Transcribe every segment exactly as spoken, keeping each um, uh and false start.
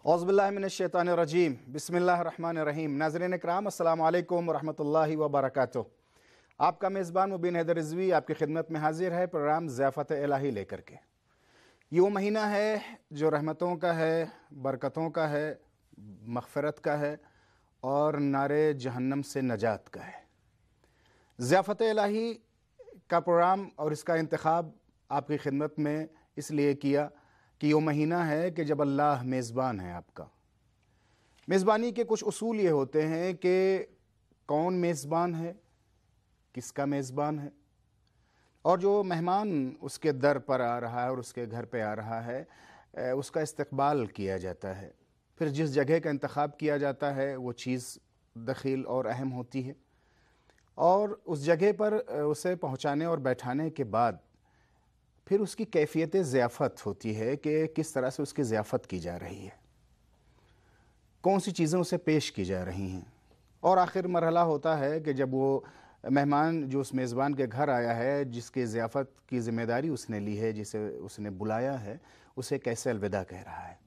औज़ु बिल्लाहि मिनश्शैतानिर्रजीम बिस्मिल्लाहिर रहमानिर रहीम। नाज़रीन इकराम, अस्सलामु अलैकुम वरहमतुल्लाहि वबरकातुहू। आपका मेज़बान मुबीन हैदर रिज़वी आपकी खिदमत में हाजिर है प्रोग्राम ज़ियाफ़त इलाही लेकर के। ये वो महीना है जो रहमतों का है, बरकतों का है, मग़फ़िरत का है और नारे जहन्नम से नजात का है। ज़ियाफ़त इलाही का प्रोग्राम और इसका इंतखाब आपकी खिदमत में इसलिए किया कि ये महीना है कि जब अल्लाह मेज़बान है आपका। मेज़बानी के कुछ उसूल ये होते हैं कि कौन मेज़बान है, किसका मेज़बान है, और जो मेहमान उसके दर पर आ रहा है और उसके घर पे आ रहा है उसका इस्तक़बाल किया जाता है। फिर जिस जगह का इंतखाब किया जाता है वो चीज़ दखील और अहम होती है, और उस जगह पर उसे पहुँचाने और बैठाने के बाद फिर उसकी कैफ़ियत ज़ियाफ़त होती है कि किस तरह से उसकी ज़ियाफ़त की जा रही है, कौन सी चीज़ें उसे पेश की जा रही हैं। और आखिर मरहला होता है कि जब वो मेहमान जो उस मेज़बान के घर आया है, जिसके ज़ियाफ़त की ज़िम्मेदारी उसने ली है, जिसे उसने बुलाया है, उसे कैसे अलविदा कह रहा है।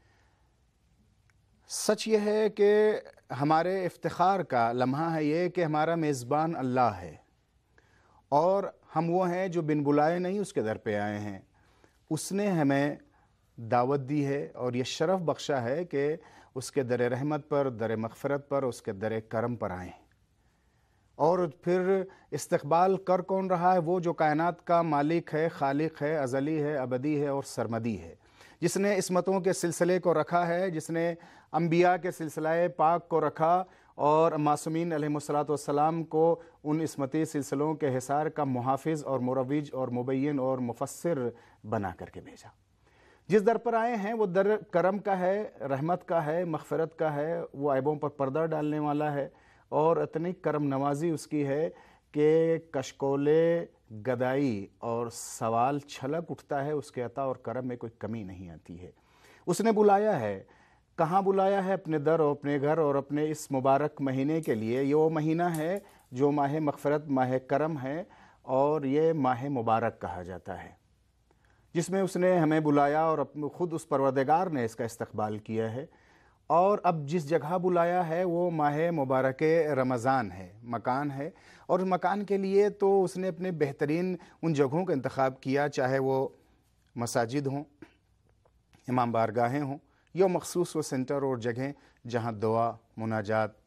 सच ये है कि हमारे इफ्तिखार का लम्हा है ये कि हमारा मेज़बान अल्लाह है और हम वो हैं जो बिन बुलाए नहीं उसके दर पे आए हैं। उसने हमें दावत दी है और ये शरफ़ बख्शा है कि उसके दर रहमत पर, दर मग़फ़िरत पर, उसके दर करम पर आएँ। और फिर इस्तक़बाल कर कौन रहा है? वो जो कायनात का मालिक है, खालिक है, अज़ली है, अबदी है और सरमदी है, जिसने इस्मतों के सिलसिले को रखा है, जिसने अंबिया के सिलसिले पाक को रखा और मासूमीन अलैहिमुस्सलातु वस्सलाम को उन इस्मती सिलसिलों के हिसार का मुहाफ़िज़ और मुरव्विज और मुबय्यिन और मुफ़स्सिर बना करके भेजा। जिस दर पर आए हैं वो दर करम का है, रहमत का है, मग़फ़िरत का है, वो ऐबों पर पर्दा डालने वाला है और इतनी करम नवाजी उसकी है कि कशकोले गदाई और सवाल छलक उठता है, उसके अता और करम में कोई कमी नहीं आती है। उसने बुलाया है, कहाँ बुलाया है? अपने दर और अपने घर और अपने इस मुबारक महीने के लिए। ये वो महीना है जो माह मग़फ़िरत, माह करम है और ये माह मुबारक कहा जाता है, जिसमें उसने हमें बुलाया और ख़ुद उस परवरदिगार ने इसका इस्तक़बाल किया है। और अब जिस जगह बुलाया है वो माह मुबारक रमज़ान है, मकान है, और उस मकान के लिए तो उसने अपने बेहतरीन उन जगहों का इंतख़ाब किया, चाहे वो मसाजिद हों, इमाम बारगाहें हों, या मख़सूस वो सेंटर और जगहें जहाँ दुआ, मुनाजात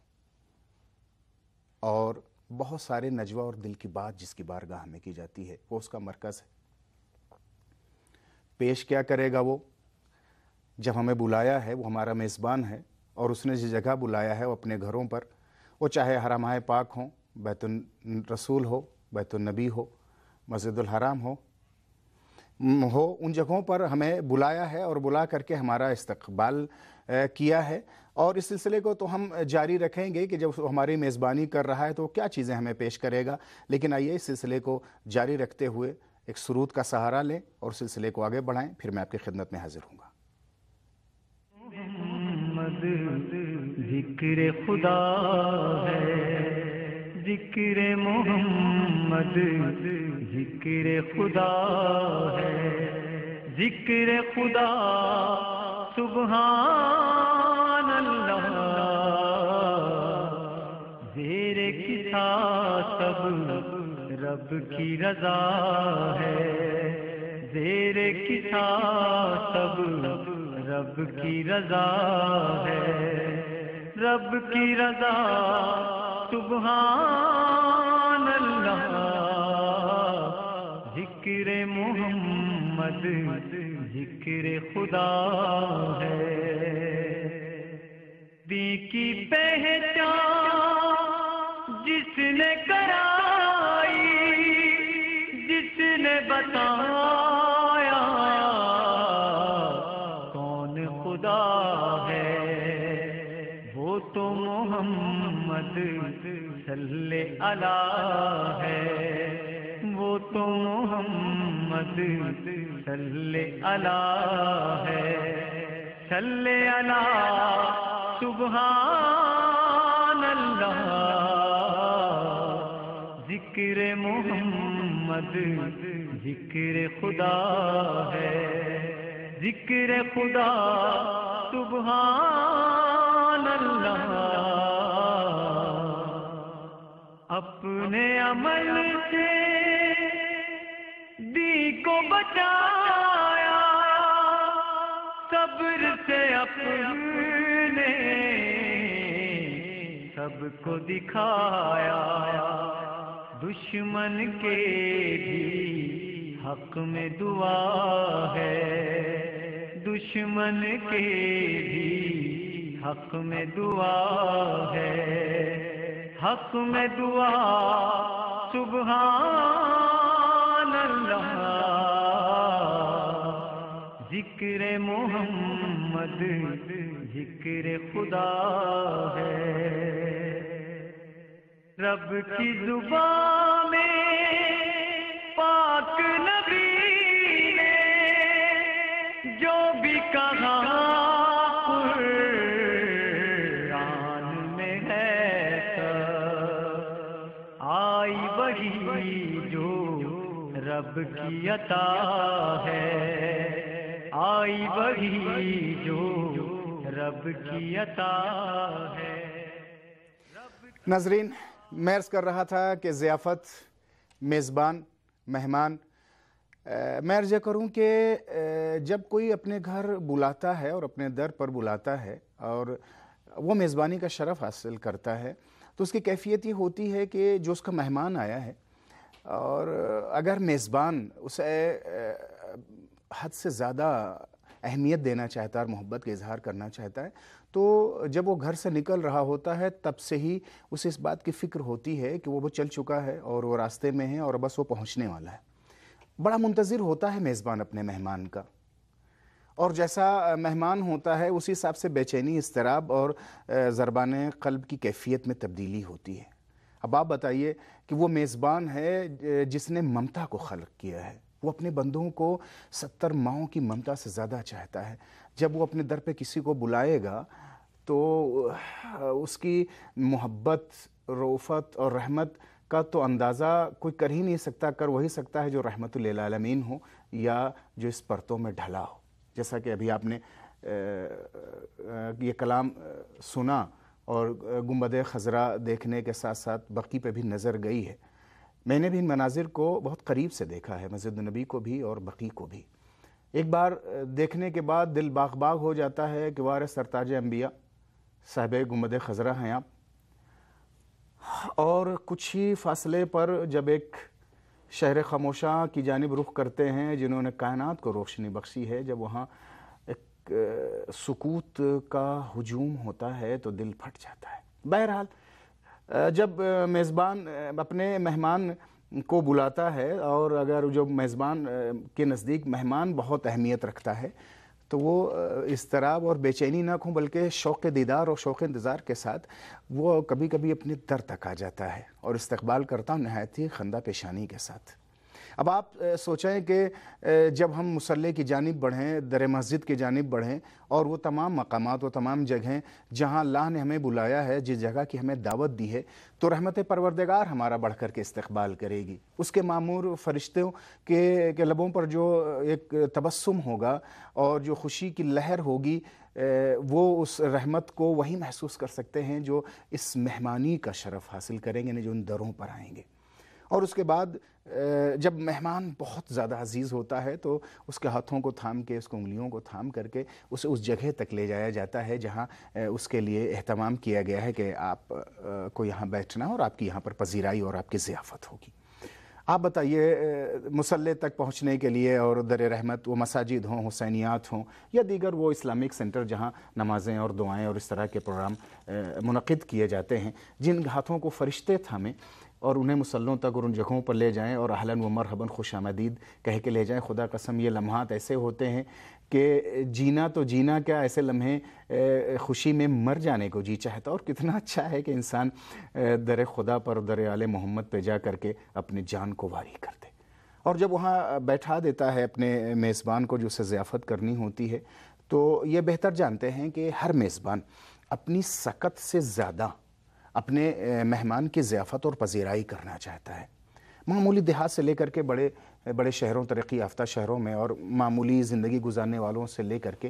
और बहुत सारे नजवा और दिल की बात जिसकी बारगाह में की जाती है, वो उसका मरकज़ है। पेश क्या करेगा वो? जब हमें बुलाया है, वो हमारा मेज़बान है और उसने जिस जगह बुलाया है वो अपने घरों पर, वो चाहे हरमाए पाक हों, बैतुल रसूल हो, बैतुल नबी हो, मस्जिदुल हराम हो हो उन जगहों पर हमें बुलाया है और बुला करके हमारा इस्तक़बाल किया है। और इस सिलसिले को तो हम जारी रखेंगे कि जब हमारी मेज़बानी कर रहा है तो क्या चीज़ें हमें पेश करेगा। लेकिन आइए इस सिलसिले को जारी रखते हुए एक सुरूद का सहारा लें और सिलसिले को आगे बढ़ाएं, फिर मैं आपकी खिदमत में हाजिर हूँगा। ज़िक्र खुदा है, ज़िक्र मोहम्मद, ज़िक्र खुदा है, ज़िक्र खुदा सुब्हान अल्लाह, ज़ेरे किसा सब रब की रज़ा है, ज़ेरे किसा सब रब की रज़ा है, रब की रज़ा सुब्हान अल्लाह, ज़िक्र मोहम्मद, ज़िक्र खुदा है। दी की पहचान जिसने कराई, जिसने बताया कौन खुदा है, वो तो मोहम्मद सल्ले अला है, वो तो मोहम्मद सल्ले अला है, सल्ले अला सुब्हान अल्लाह, ज़िक्र मोहम्मद, ज़िक्र खुदा है, ज़िक्र खुदा سبحان اللہ اپنے عمل سے دی کو بچایا صبر سے اپنے سب کو دکھایا دشمن کے بھی حق میں دعا ہے دشمن کے بھی حق میں دعا ہے حق میں دعا سبحان اللہ ذکر محمد ذکر خدا ہے رب کی زبان میں پاک نبی نے جو بھی کہا قرآن میں ہے آئی وہی جو رب کی عطا ہے آئی وہی جو رب کی عطا ہے ناظرین میں عرض کر رہا تھا کہ ضیافت میزبان مہمان میں عرض کروں کہ جب کوئی اپنے گھر بلاتا ہے اور اپنے در پر بلاتا ہے اور وہ میزبانی کا شرف حاصل کرتا ہے تو اس کی کیفیت یہ ہوتی ہے کہ جو اس کا مہمان آیا ہے اور اگر میزبان اسے حد سے زیادہ اہمیت دینا چاہتا ہے اور محبت کا اظہار کرنا چاہتا ہے تو جب وہ گھر سے نکل رہا ہوتا ہے تب سے ہی اسے اس بات کی فکر ہوتی ہے کہ وہ وہ چل چکا ہے اور وہ راستے میں ہے اور بس وہ پہنچنے والا ہے بڑا منتظر ہوتا ہے میزبان اپنے مہمان کا اور جیسا مہمان ہوتا ہے اسی حساب سے بے چینی اضطراب اور ضربان قلب کی کیفیت میں تبدیلی ہوتی ہے اب آپ بتائیے کہ وہ میزبان ہے جس نے ممتا کو خلق کیا ہے وہ اپنے بندوں کو ستر ماؤں کی ممتا سے زیادہ چاہتا ہے جب وہ اپنے در پہ کسی کو بلائے گا تو اس کی محبت رؤفت اور رحمت کا تو اندازہ کوئی کر ہی نہیں سکتا کر وہی سکتا ہے جو رحمت للعالمین ہو یا جو اس پرتوں میں ڈھلا ہو جیسا کہ ابھی آپ نے یہ کلام سنا اور گنبد خضرا دیکھنے کے ساتھ ساتھ بقی پہ بھی نظر گئی ہے میں نے بھی ان مناظر کو بہت قریب سے دیکھا ہے مسجد نبی کو بھی اور بقی کو بھی ایک بار دیکھنے کے بعد دل باغ باغ ہو جاتا ہے کہ وارث سرتاج انبیاء صاحب گنبد خضرا ہیں آپ اور کچھ ہی فاصلے پر جب ایک شہر خاموشاں کی جانب رخ کرتے ہیں جنہوں نے کائنات کو روشنی بخشی ہے جب وہاں ایک سکوت کا ہجوم ہوتا ہے تو دل پھٹ جاتا ہے بہرحال جب میزبان اپنے مہمان کو بلاتا ہے اور اگر جو میزبان کے نزدیک مہمان بہت اہمیت رکھتا ہے تو وہ اضطراب اور بے چینی نہ ہوں بلکہ شوق دیدار اور شوق انتظار کے ساتھ وہ کبھی کبھی اپنے در تک آ جاتا ہے اور استقبال کرتا ہوں نہایت ہی خندہ پیشانی کے ساتھ اب آپ سوچیں کہ جب ہم مصلی کی جانب بڑھیں در مسجد کی جانب بڑھیں اور وہ تمام مقامات و تمام جگہیں جہاں اللہ نے ہمیں بلایا ہے جس جگہ کی ہمیں دعوت دی ہے تو رحمت پروردگار ہمارا بڑھ کر کے استقبال کرے گی اس کے معمور فرشتوں کے کے لبوں پر جو ایک تبسم ہوگا اور جو خوشی کی لہر ہوگی وہ اس رحمت کو وہی محسوس کر سکتے ہیں جو اس مہمانی کا شرف حاصل کریں گے جو ان دروں پر آئیں گے اور اس کے بعد جب مہمان بہت زیادہ عزیز ہوتا ہے تو اس کے ہاتھوں کو تھام کے اس کو انگلیوں کو تھام کر کے اسے اس جگہ تک لے جایا جاتا ہے جہاں اس کے لیے اہتمام کیا گیا ہے کہ آپ کو یہاں بیٹھنا اور آپ کی یہاں پر پذیرائی اور آپ کی ضیافت ہوگی. آپ بتائیے مصلی تک پہنچنے کے لیے اور در رحمت وہ مساجد ہوں حسینیات ہوں یا دیگر وہ اسلامک سینٹر جہاں نمازیں اور دعائیں اور اس طرح کے پروگرام منعقد کیے جاتے ہیں جن ہاتھوں کو فرشتے تھامیں اور انہیں مسلوں تک اور ان جگہوں پر لے جائیں اور اہلاً و مرحباً خوش آمدید کہہ کے لے جائیں, خدا قسم یہ لمحات ایسے ہوتے ہیں کہ جینا تو جینا کیا ایسے لمحے خوشی میں مر جانے کو جی چاہتا. اور کتنا اچھا ہے کہ انسان در خدا پر در آل محمد پہ جا کر کے اپنی جان کو واری کر دے اور جب وہاں بیٹھا دیتا ہے اپنے میزبان کو جو اسے ضیافت کرنی ہوتی ہے تو یہ بہتر جانتے ہیں کہ ہر میزبان اپنی سکت سے زیادہ اپنے مہمان کی ضیافت اور پذیرائی کرنا چاہتا ہے. معمولی دیہات سے لے کر کے بڑے بڑے شہروں ترقی یافتہ شہروں میں اور معمولی زندگی گزارنے والوں سے لے کر کے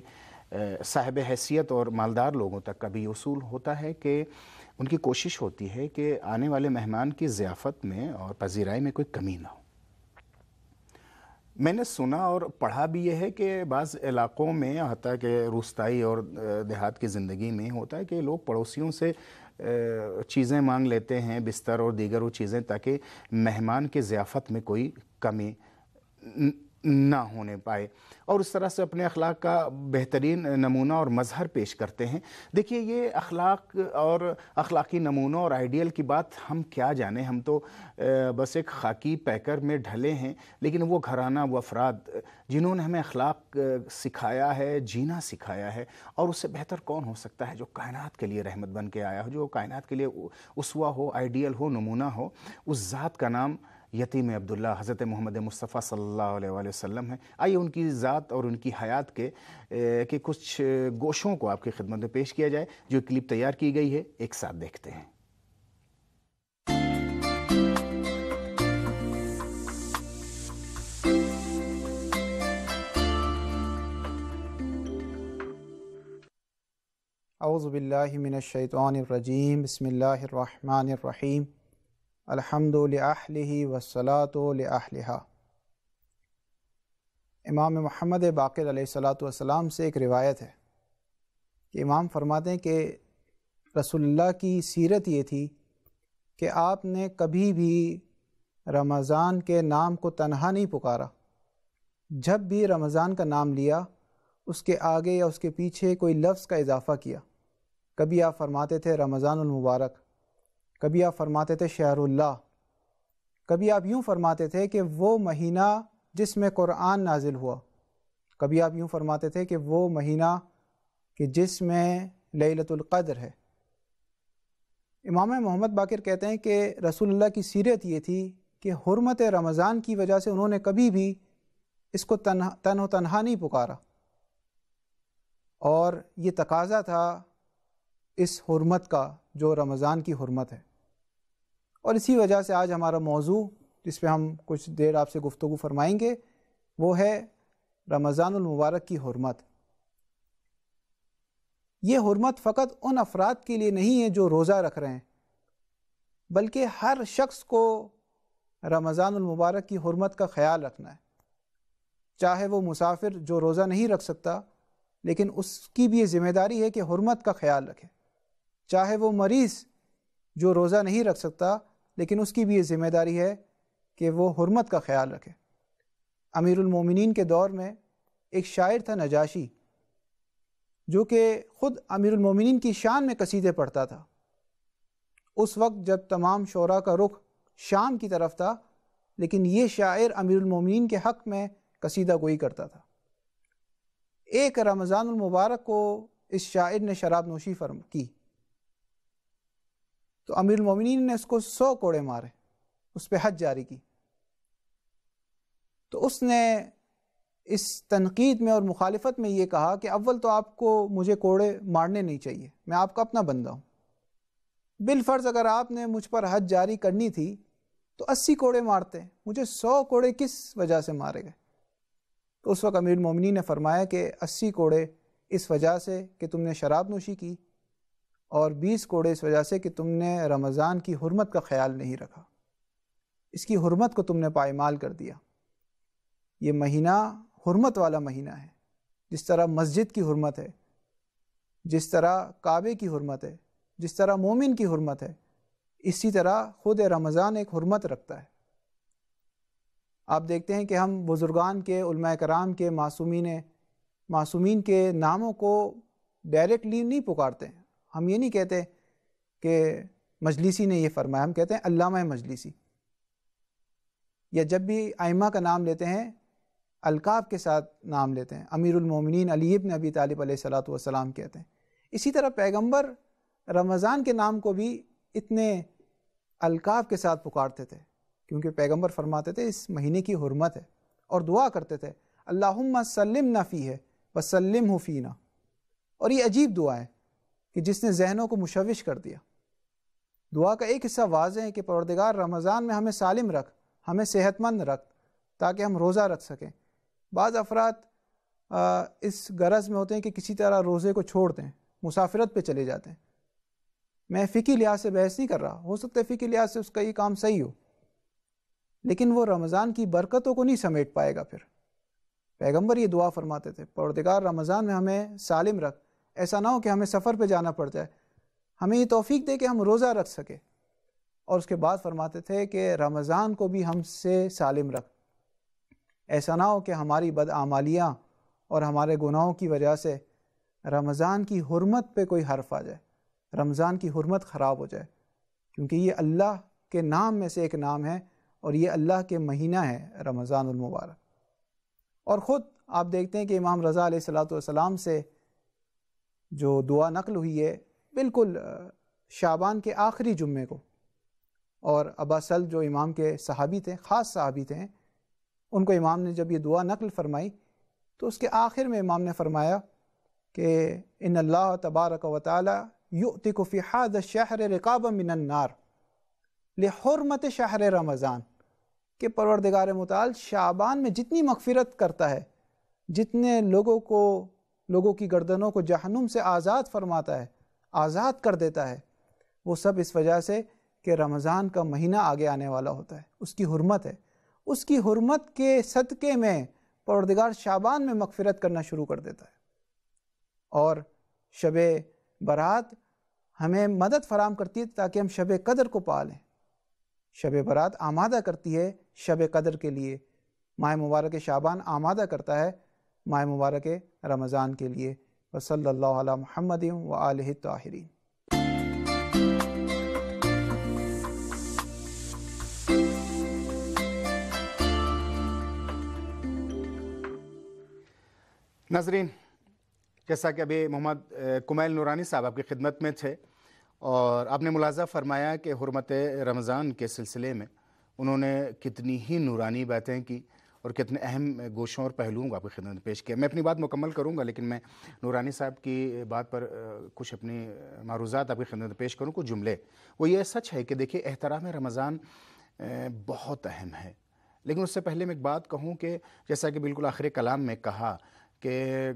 صاحب حیثیت اور مالدار لوگوں تک کا بھی اصول ہوتا ہے کہ ان کی کوشش ہوتی ہے کہ آنے والے مہمان کی ضیافت میں اور پذیرائی میں کوئی کمی نہ ہو۔ میں نے سنا اور پڑھا بھی یہ ہے کہ بعض علاقوں میں حتیٰ کہ روستائی اور دیہات کی زندگی میں ہوتا ہے کہ لوگ پڑوسیوں سے چیزیں مانگ لیتے ہیں، بستر اور دیگر وہ چیزیں، تاکہ مہمان کی ضیافت میں کوئی کمی نہ ہونے پائے، اور اس طرح سے اپنے اخلاق کا بہترین نمونہ اور مظہر پیش کرتے ہیں۔ دیکھیے، یہ اخلاق اور اخلاقی نمونوں اور آئیڈیل کی بات ہم کیا جانیں، ہم تو بس ایک خاکی پیکر میں ڈھلے ہیں، لیکن وہ گھرانہ، وہ افراد جنہوں نے ہمیں اخلاق سکھایا ہے، جینا سکھایا ہے، اور اس سے بہتر کون ہو سکتا ہے جو کائنات کے لیے رحمت بن کے آیا ہو، جو کائنات کے لیے اسوہ ہو، آئیڈیل ہو، نمونہ ہو۔ اس ذات کا نام یتیم عبداللہ حضرت محمد مصطفیٰ صلی اللہ علیہ وآلہ وسلم ہے۔ آئیے ان کی ذات اور ان کی حیات کے کہ کچھ گوشوں کو آپ کی خدمت میں پیش کیا جائے، جو کلپ تیار کی گئی ہے، ایک ساتھ دیکھتے ہیں۔ اعوذ باللہ من الشیطان الرجیم، بسم اللہ الرحمن الرحیم، الحمد لأہلہ والصلاة لأہلہا۔ امام محمد باقر علیہ الصلاۃ والسلام سے ایک روایت ہے کہ امام فرماتے ہیں کہ رسول اللہ کی سیرت یہ تھی کہ آپ نے کبھی بھی رمضان کے نام کو تنہا نہیں پکارا۔ جب بھی رمضان کا نام لیا، اس کے آگے یا اس کے پیچھے کوئی لفظ کا اضافہ کیا۔ کبھی آپ فرماتے تھے رمضان المبارک، کبھی آپ فرماتے تھے شہر اللہ، کبھی آپ یوں فرماتے تھے کہ وہ مہینہ جس میں قرآن نازل ہوا، کبھی آپ یوں فرماتے تھے کہ وہ مہینہ کہ جس میں لیلۃ القدر ہے۔ امام محمد باقر کہتے ہیں کہ رسول اللہ کی سیرت یہ تھی کہ حرمت رمضان کی وجہ سے انہوں نے کبھی بھی اس کو تنہا تن و تنہا نہیں پکارا، اور یہ تقاضا تھا اس حرمت کا جو رمضان کی حرمت ہے۔ اور اسی وجہ سے آج ہمارا موضوع جس پہ ہم کچھ دیر آپ سے گفتگو فرمائیں گے وہ ہے رمضان المبارک کی حرمت۔ یہ حرمت فقط ان افراد کے لیے نہیں ہے جو روزہ رکھ رہے ہیں، بلکہ ہر شخص کو رمضان المبارک کی حرمت کا خیال رکھنا ہے، چاہے وہ مسافر جو روزہ نہیں رکھ سکتا لیکن اس کی بھی یہ ذمہ داری ہے کہ حرمت کا خیال رکھے، چاہے وہ مریض جو روزہ نہیں رکھ سکتا لیکن اس کی بھی یہ ذمہ داری ہے کہ وہ حرمت کا خیال رکھے۔ امیر المومنین کے دور میں ایک شاعر تھا نجاشی، جو کہ خود امیر المومنین کی شان میں قصیدے پڑھتا تھا۔ اس وقت جب تمام شعراء کا رخ شام کی طرف تھا، لیکن یہ شاعر امیر المومنین کے حق میں قصیدہ گوئی کرتا تھا۔ ایک رمضان المبارک کو اس شاعر نے شراب نوشی فرم کی تو امیر المومنین نے اس کو سو کوڑے مارے، اس پہ حد جاری کی۔ تو اس نے اس تنقید میں اور مخالفت میں یہ کہا کہ اول تو آپ کو مجھے کوڑے مارنے نہیں چاہیے، میں آپ کا اپنا بندہ ہوں، بالفرض اگر آپ نے مجھ پر حد جاری کرنی تھی تو اسی کوڑے مارتے، مجھے سو کوڑے کس وجہ سے مارے گئے؟ تو اس وقت امیر المومنین نے فرمایا کہ اسی کوڑے اس وجہ سے کہ تم نے شراب نوشی کی، اور بیس کوڑے اس وجہ سے کہ تم نے رمضان کی حرمت کا خیال نہیں رکھا، اس کی حرمت کو تم نے پائمال کر دیا۔ یہ مہینہ حرمت والا مہینہ ہے، جس طرح مسجد کی حرمت ہے، جس طرح کعبے کی حرمت ہے، جس طرح مومن کی حرمت ہے، اسی طرح خود رمضان ایک حرمت رکھتا ہے۔ آپ دیکھتے ہیں کہ ہم بزرگان کے، علماء کرام کے، معصومین معصومین کے ناموں کو ڈائریکٹلی نہیں پکارتے ہیں۔ ہم یہ نہیں کہتے کہ مجلسی نے یہ فرمایا، ہم کہتے ہیں علامہ مجلسی۔ یا جب بھی ائمہ کا نام لیتے ہیں القاب کے ساتھ نام لیتے ہیں، امیر المومنین علی ابن ابی طالب علیہ الصلوۃ والسلام کہتے ہیں۔ اسی طرح پیغمبر رمضان کے نام کو بھی اتنے القاب کے ساتھ پکارتے تھے، کیونکہ پیغمبر فرماتے تھے اس مہینے کی حرمت ہے، اور دعا کرتے تھے اللہم سلمنا فیہ وسلمہ فینا۔ اور یہ عجیب دعا ہے کہ جس نے ذہنوں کو مشوش کر دیا۔ دعا کا ایک حصہ واضح ہے کہ پروردگار رمضان میں ہمیں سالم رکھ، ہمیں صحت مند رکھ، تاکہ ہم روزہ رکھ سکیں۔ بعض افراد اس غرض میں ہوتے ہیں کہ کسی طرح روزے کو چھوڑ دیں، مسافرت پہ چلے جاتے ہیں۔ میں فقہی لحاظ سے بحث نہیں کر رہا، ہو سکتا ہے فقہی لحاظ سے اس کا یہ کام صحیح ہو، لیکن وہ رمضان کی برکتوں کو نہیں سمیٹ پائے گا۔ پھر پیغمبر یہ دعا فرماتے تھے، پروردگار رمضان میں ہمیں سالم رکھ، ایسا نہ ہو کہ ہمیں سفر پہ جانا پڑ جائے، ہمیں یہ توفیق دے کہ ہم روزہ رکھ سکے۔ اور اس کے بعد فرماتے تھے کہ رمضان کو بھی ہم سے سالم رکھ، ایسا نہ ہو کہ ہماری بدعمالیاں اور ہمارے گناہوں کی وجہ سے رمضان کی حرمت پہ کوئی حرف آ جائے، رمضان کی حرمت خراب ہو جائے، کیونکہ یہ اللہ کے نام میں سے ایک نام ہے اور یہ اللہ کے مہینہ ہے رمضان المبارک۔ اور خود آپ دیکھتے ہیں کہ امام رضا علیہ الصلوۃ والسلام سے جو دعا نقل ہوئی ہے بالکل شعبان کے آخری جمعے کو، اور ابا سلم جو امام کے صحابی تھے، خاص صحابی تھے، ان کو امام نے جب یہ دعا نقل فرمائی تو اس کے آخر میں امام نے فرمایا کہ ان اللہ تبارک و تعالی یؤتک فی ھذا الشہر رقابا من النار لحرمت شہر رمضان، کہ پروردگار متعال شعبان میں جتنی مغفرت کرتا ہے، جتنے لوگوں کو لوگوں کی گردنوں کو جہنم سے آزاد فرماتا ہے، آزاد کر دیتا ہے، وہ سب اس وجہ سے کہ رمضان کا مہینہ آگے آنے والا ہوتا ہے، اس کی حرمت ہے، اس کی حرمت کے صدقے میں پروردگار شعبان میں مغفرت کرنا شروع کر دیتا ہے۔ اور شب برات ہمیں مدد فراہم کرتی ہے تاکہ ہم شب قدر کو پا لیں، شب برات آمادہ کرتی ہے شب قدر کے لیے، ماہ مبارک شعبان آمادہ کرتا ہے ماہ مبارک رمضان کے لیے۔ وصلی اللہ علی محمد وآلہ الطاہرین۔ ناظرین، جیسا کہ ابھی محمد کمیل نورانی صاحب آپ کی خدمت میں تھے اور آپ نے ملاحظہ فرمایا کہ حرمت رمضان کے سلسلے میں انہوں نے کتنی ہی نورانی باتیں کی اور کتنے اہم گوشوں اور پہلوؤں کو آپ کی خدمت میں پیش کیا۔ میں اپنی بات مکمل کروں گا، لیکن میں نورانی صاحب کی بات پر کچھ اپنی معروضات آپ کی خدمت میں پیش کروں، کچھ جملے۔ وہ یہ سچ ہے کہ دیکھیے احترام رمضان بہت اہم ہے، لیکن اس سے پہلے میں ایک بات کہوں کہ جیسا کہ بالکل آخری کلام میں کہا کہ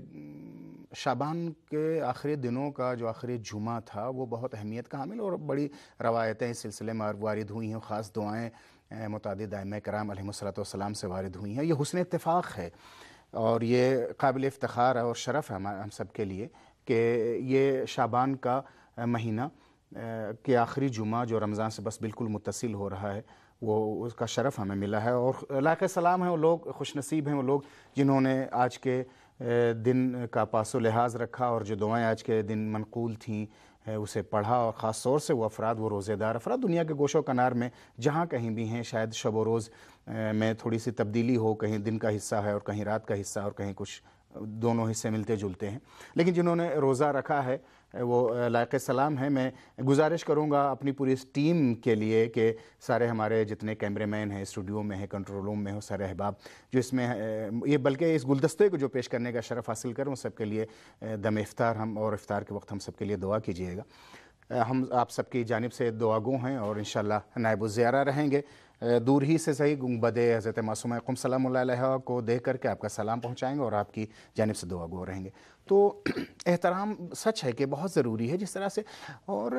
شعبان کے آخری دنوں کا جو آخری جمعہ تھا وہ بہت اہمیت کا حامل اور بڑی روایتیں اس سلسلے میں وارد ہوئی ہیں، خاص دعائیں متعدد ائمہ کرام علیہم الصلوۃ والسلام سے وارد ہوئی ہیں۔ یہ حسن اتفاق ہے اور یہ قابل افتخار اور شرف ہے ہم سب کے لیے کہ یہ شعبان کا مہینہ کے آخری جمعہ جو رمضان سے بس بالکل متصل ہو رہا ہے، وہ اس کا شرف ہمیں ملا ہے، اور لائق سلام ہیں وہ لوگ، خوش نصیب ہیں وہ لوگ جنہوں نے آج کے دن کا پاس و لحاظ رکھا اور جو دعائیں آج کے دن منقول تھیں اسے پڑھا، اور خاص طور سے وہ افراد، وہ روزے دار افراد دنیا کے گوشوں کنار میں جہاں کہیں بھی ہیں، شاید شب و روز میں تھوڑی سی تبدیلی ہو، کہیں دن کا حصہ ہے اور کہیں رات کا حصہ اور کہیں کچھ دونوں حصے ملتے جلتے ہیں، لیکن جنہوں نے روزہ رکھا ہے وہ لائق سلام ہے۔ میں گزارش کروں گا اپنی پوری اس ٹیم کے لیے کہ سارے ہمارے جتنے کیمرے مین ہیں، اسٹوڈیو میں ہیں، کنٹرول روم میں ہو، سارے احباب جو اس میں یہ بلکہ اس گلدستے کو جو پیش کرنے کا شرف حاصل کروں، سب کے لیے دم افطار ہم اور افطار کے وقت ہم سب کے لیے دعا کیجیے گا۔ ہم آپ سب کی جانب سے دعا گو ہیں اور انشاءاللہ نائب الزیارہ رہیں گے، دور ہی سے صحیح گنبد حضرت معصومہ قم سلام اللہ علیہ کو دیکھ کر کے آپ کا سلام پہنچائیں گے اور آپ کی جانب سے دعا گو رہیں گے۔ تو احترام سچ ہے کہ بہت ضروری ہے جس طرح سے، اور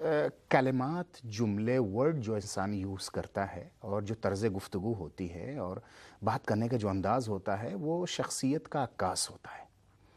کلمات، جملے، ورڈ جو انسان یوز کرتا ہے اور جو طرز گفتگو ہوتی ہے اور بات کرنے کا جو انداز ہوتا ہے وہ شخصیت کا عکاس ہوتا ہے۔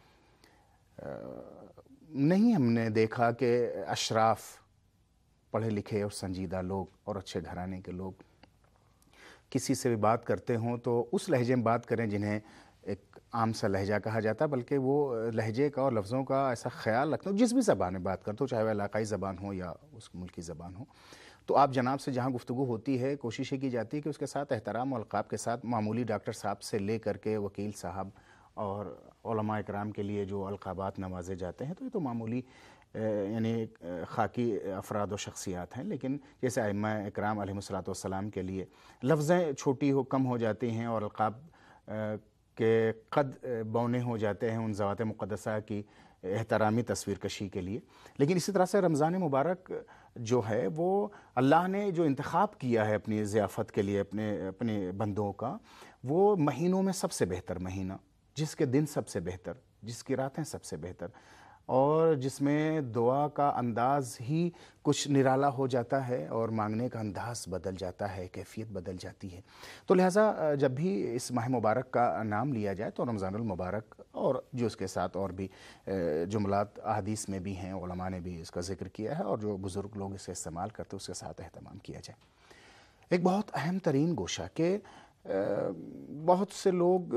نہیں ہم نے دیکھا کہ اشراف، پڑھے لکھے اور سنجیدہ لوگ اور اچھے گھرانے کے لوگ کسی سے بھی بات کرتے ہوں تو اس لہجے میں بات کریں جنہیں ایک عام سا لہجہ کہا جاتا ہے، بلکہ وہ لہجے کا اور لفظوں کا ایسا خیال رکھتے ہوں جس بھی زبان میں بات کرتے ہو، چاہے وہ علاقائی زبان ہو یا اس ملکی زبان ہو، تو آپ جناب سے جہاں گفتگو ہوتی ہے کوشش یہ کی جاتی ہے کہ اس کے ساتھ احترام و القاب کے ساتھ معمولی ڈاکٹر صاحب سے لے کر کے وکیل صاحب اور علماء اکرام کے لیے جو القابات نوازے جاتے ہیں تو یہ تو معمولی یعنی خاکی افراد و شخصیات ہیں، لیکن جیسے ائمہ اکرام علیہم الصلوۃ والسلام کے لیے لفظیں چھوٹی ہو کم ہو جاتی ہیں اور القاب کے قد بونے ہو جاتے ہیں ان ذوات مقدسہ کی احترامی تصویر کشی کے لیے، لیکن اسی طرح سے رمضان مبارک جو ہے وہ اللہ نے جو انتخاب کیا ہے اپنی ضیافت کے لیے اپنے اپنے بندوں کا، وہ مہینوں میں سب سے بہتر مہینہ جس کے دن سب سے بہتر، جس کی راتیں سب سے بہتر، اور جس میں دعا کا انداز ہی کچھ نرالا ہو جاتا ہے اور مانگنے کا انداز بدل جاتا ہے، کیفیت بدل جاتی ہے۔ تو لہٰذا جب بھی اس ماہ مبارک کا نام لیا جائے تو رمضان المبارک اور جو اس کے ساتھ اور بھی جملات احادیث میں بھی ہیں، علماء نے بھی اس کا ذکر کیا ہے، اور جو بزرگ لوگ اسے استعمال کرتے اس کے ساتھ اہتمام کیا جائے۔ ایک بہت اہم ترین گوشہ کہ بہت سے لوگ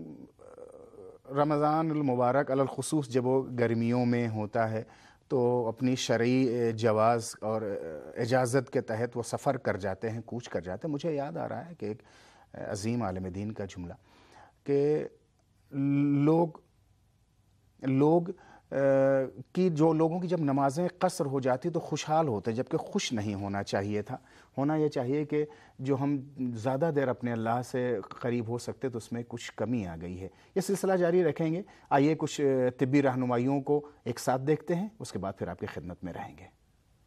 رمضان المبارک علی الخصوص جب وہ گرمیوں میں ہوتا ہے تو اپنی شرعی جواز اور اجازت کے تحت وہ سفر کر جاتے ہیں، کوچ کر جاتے ہیں۔ مجھے یاد آ رہا ہے کہ ایک عظیم عالم دین کا جملہ کہ لوگ لوگ کی جو لوگوں کی جب نمازیں قصر ہو جاتی تو خوشحال ہوتے، جبکہ خوش نہیں ہونا چاہیے تھا۔ ہونا یہ چاہیے کہ جو ہم زیادہ دیر اپنے اللہ سے قریب ہو سکتے تو اس میں کچھ کمی آ گئی ہے۔ یہ سلسلہ جاری رکھیں گے۔ آئیے کچھ طبی رہنمائیوں کو ایک ساتھ دیکھتے ہیں، اس کے بعد پھر آپ کی خدمت میں رہیں گے۔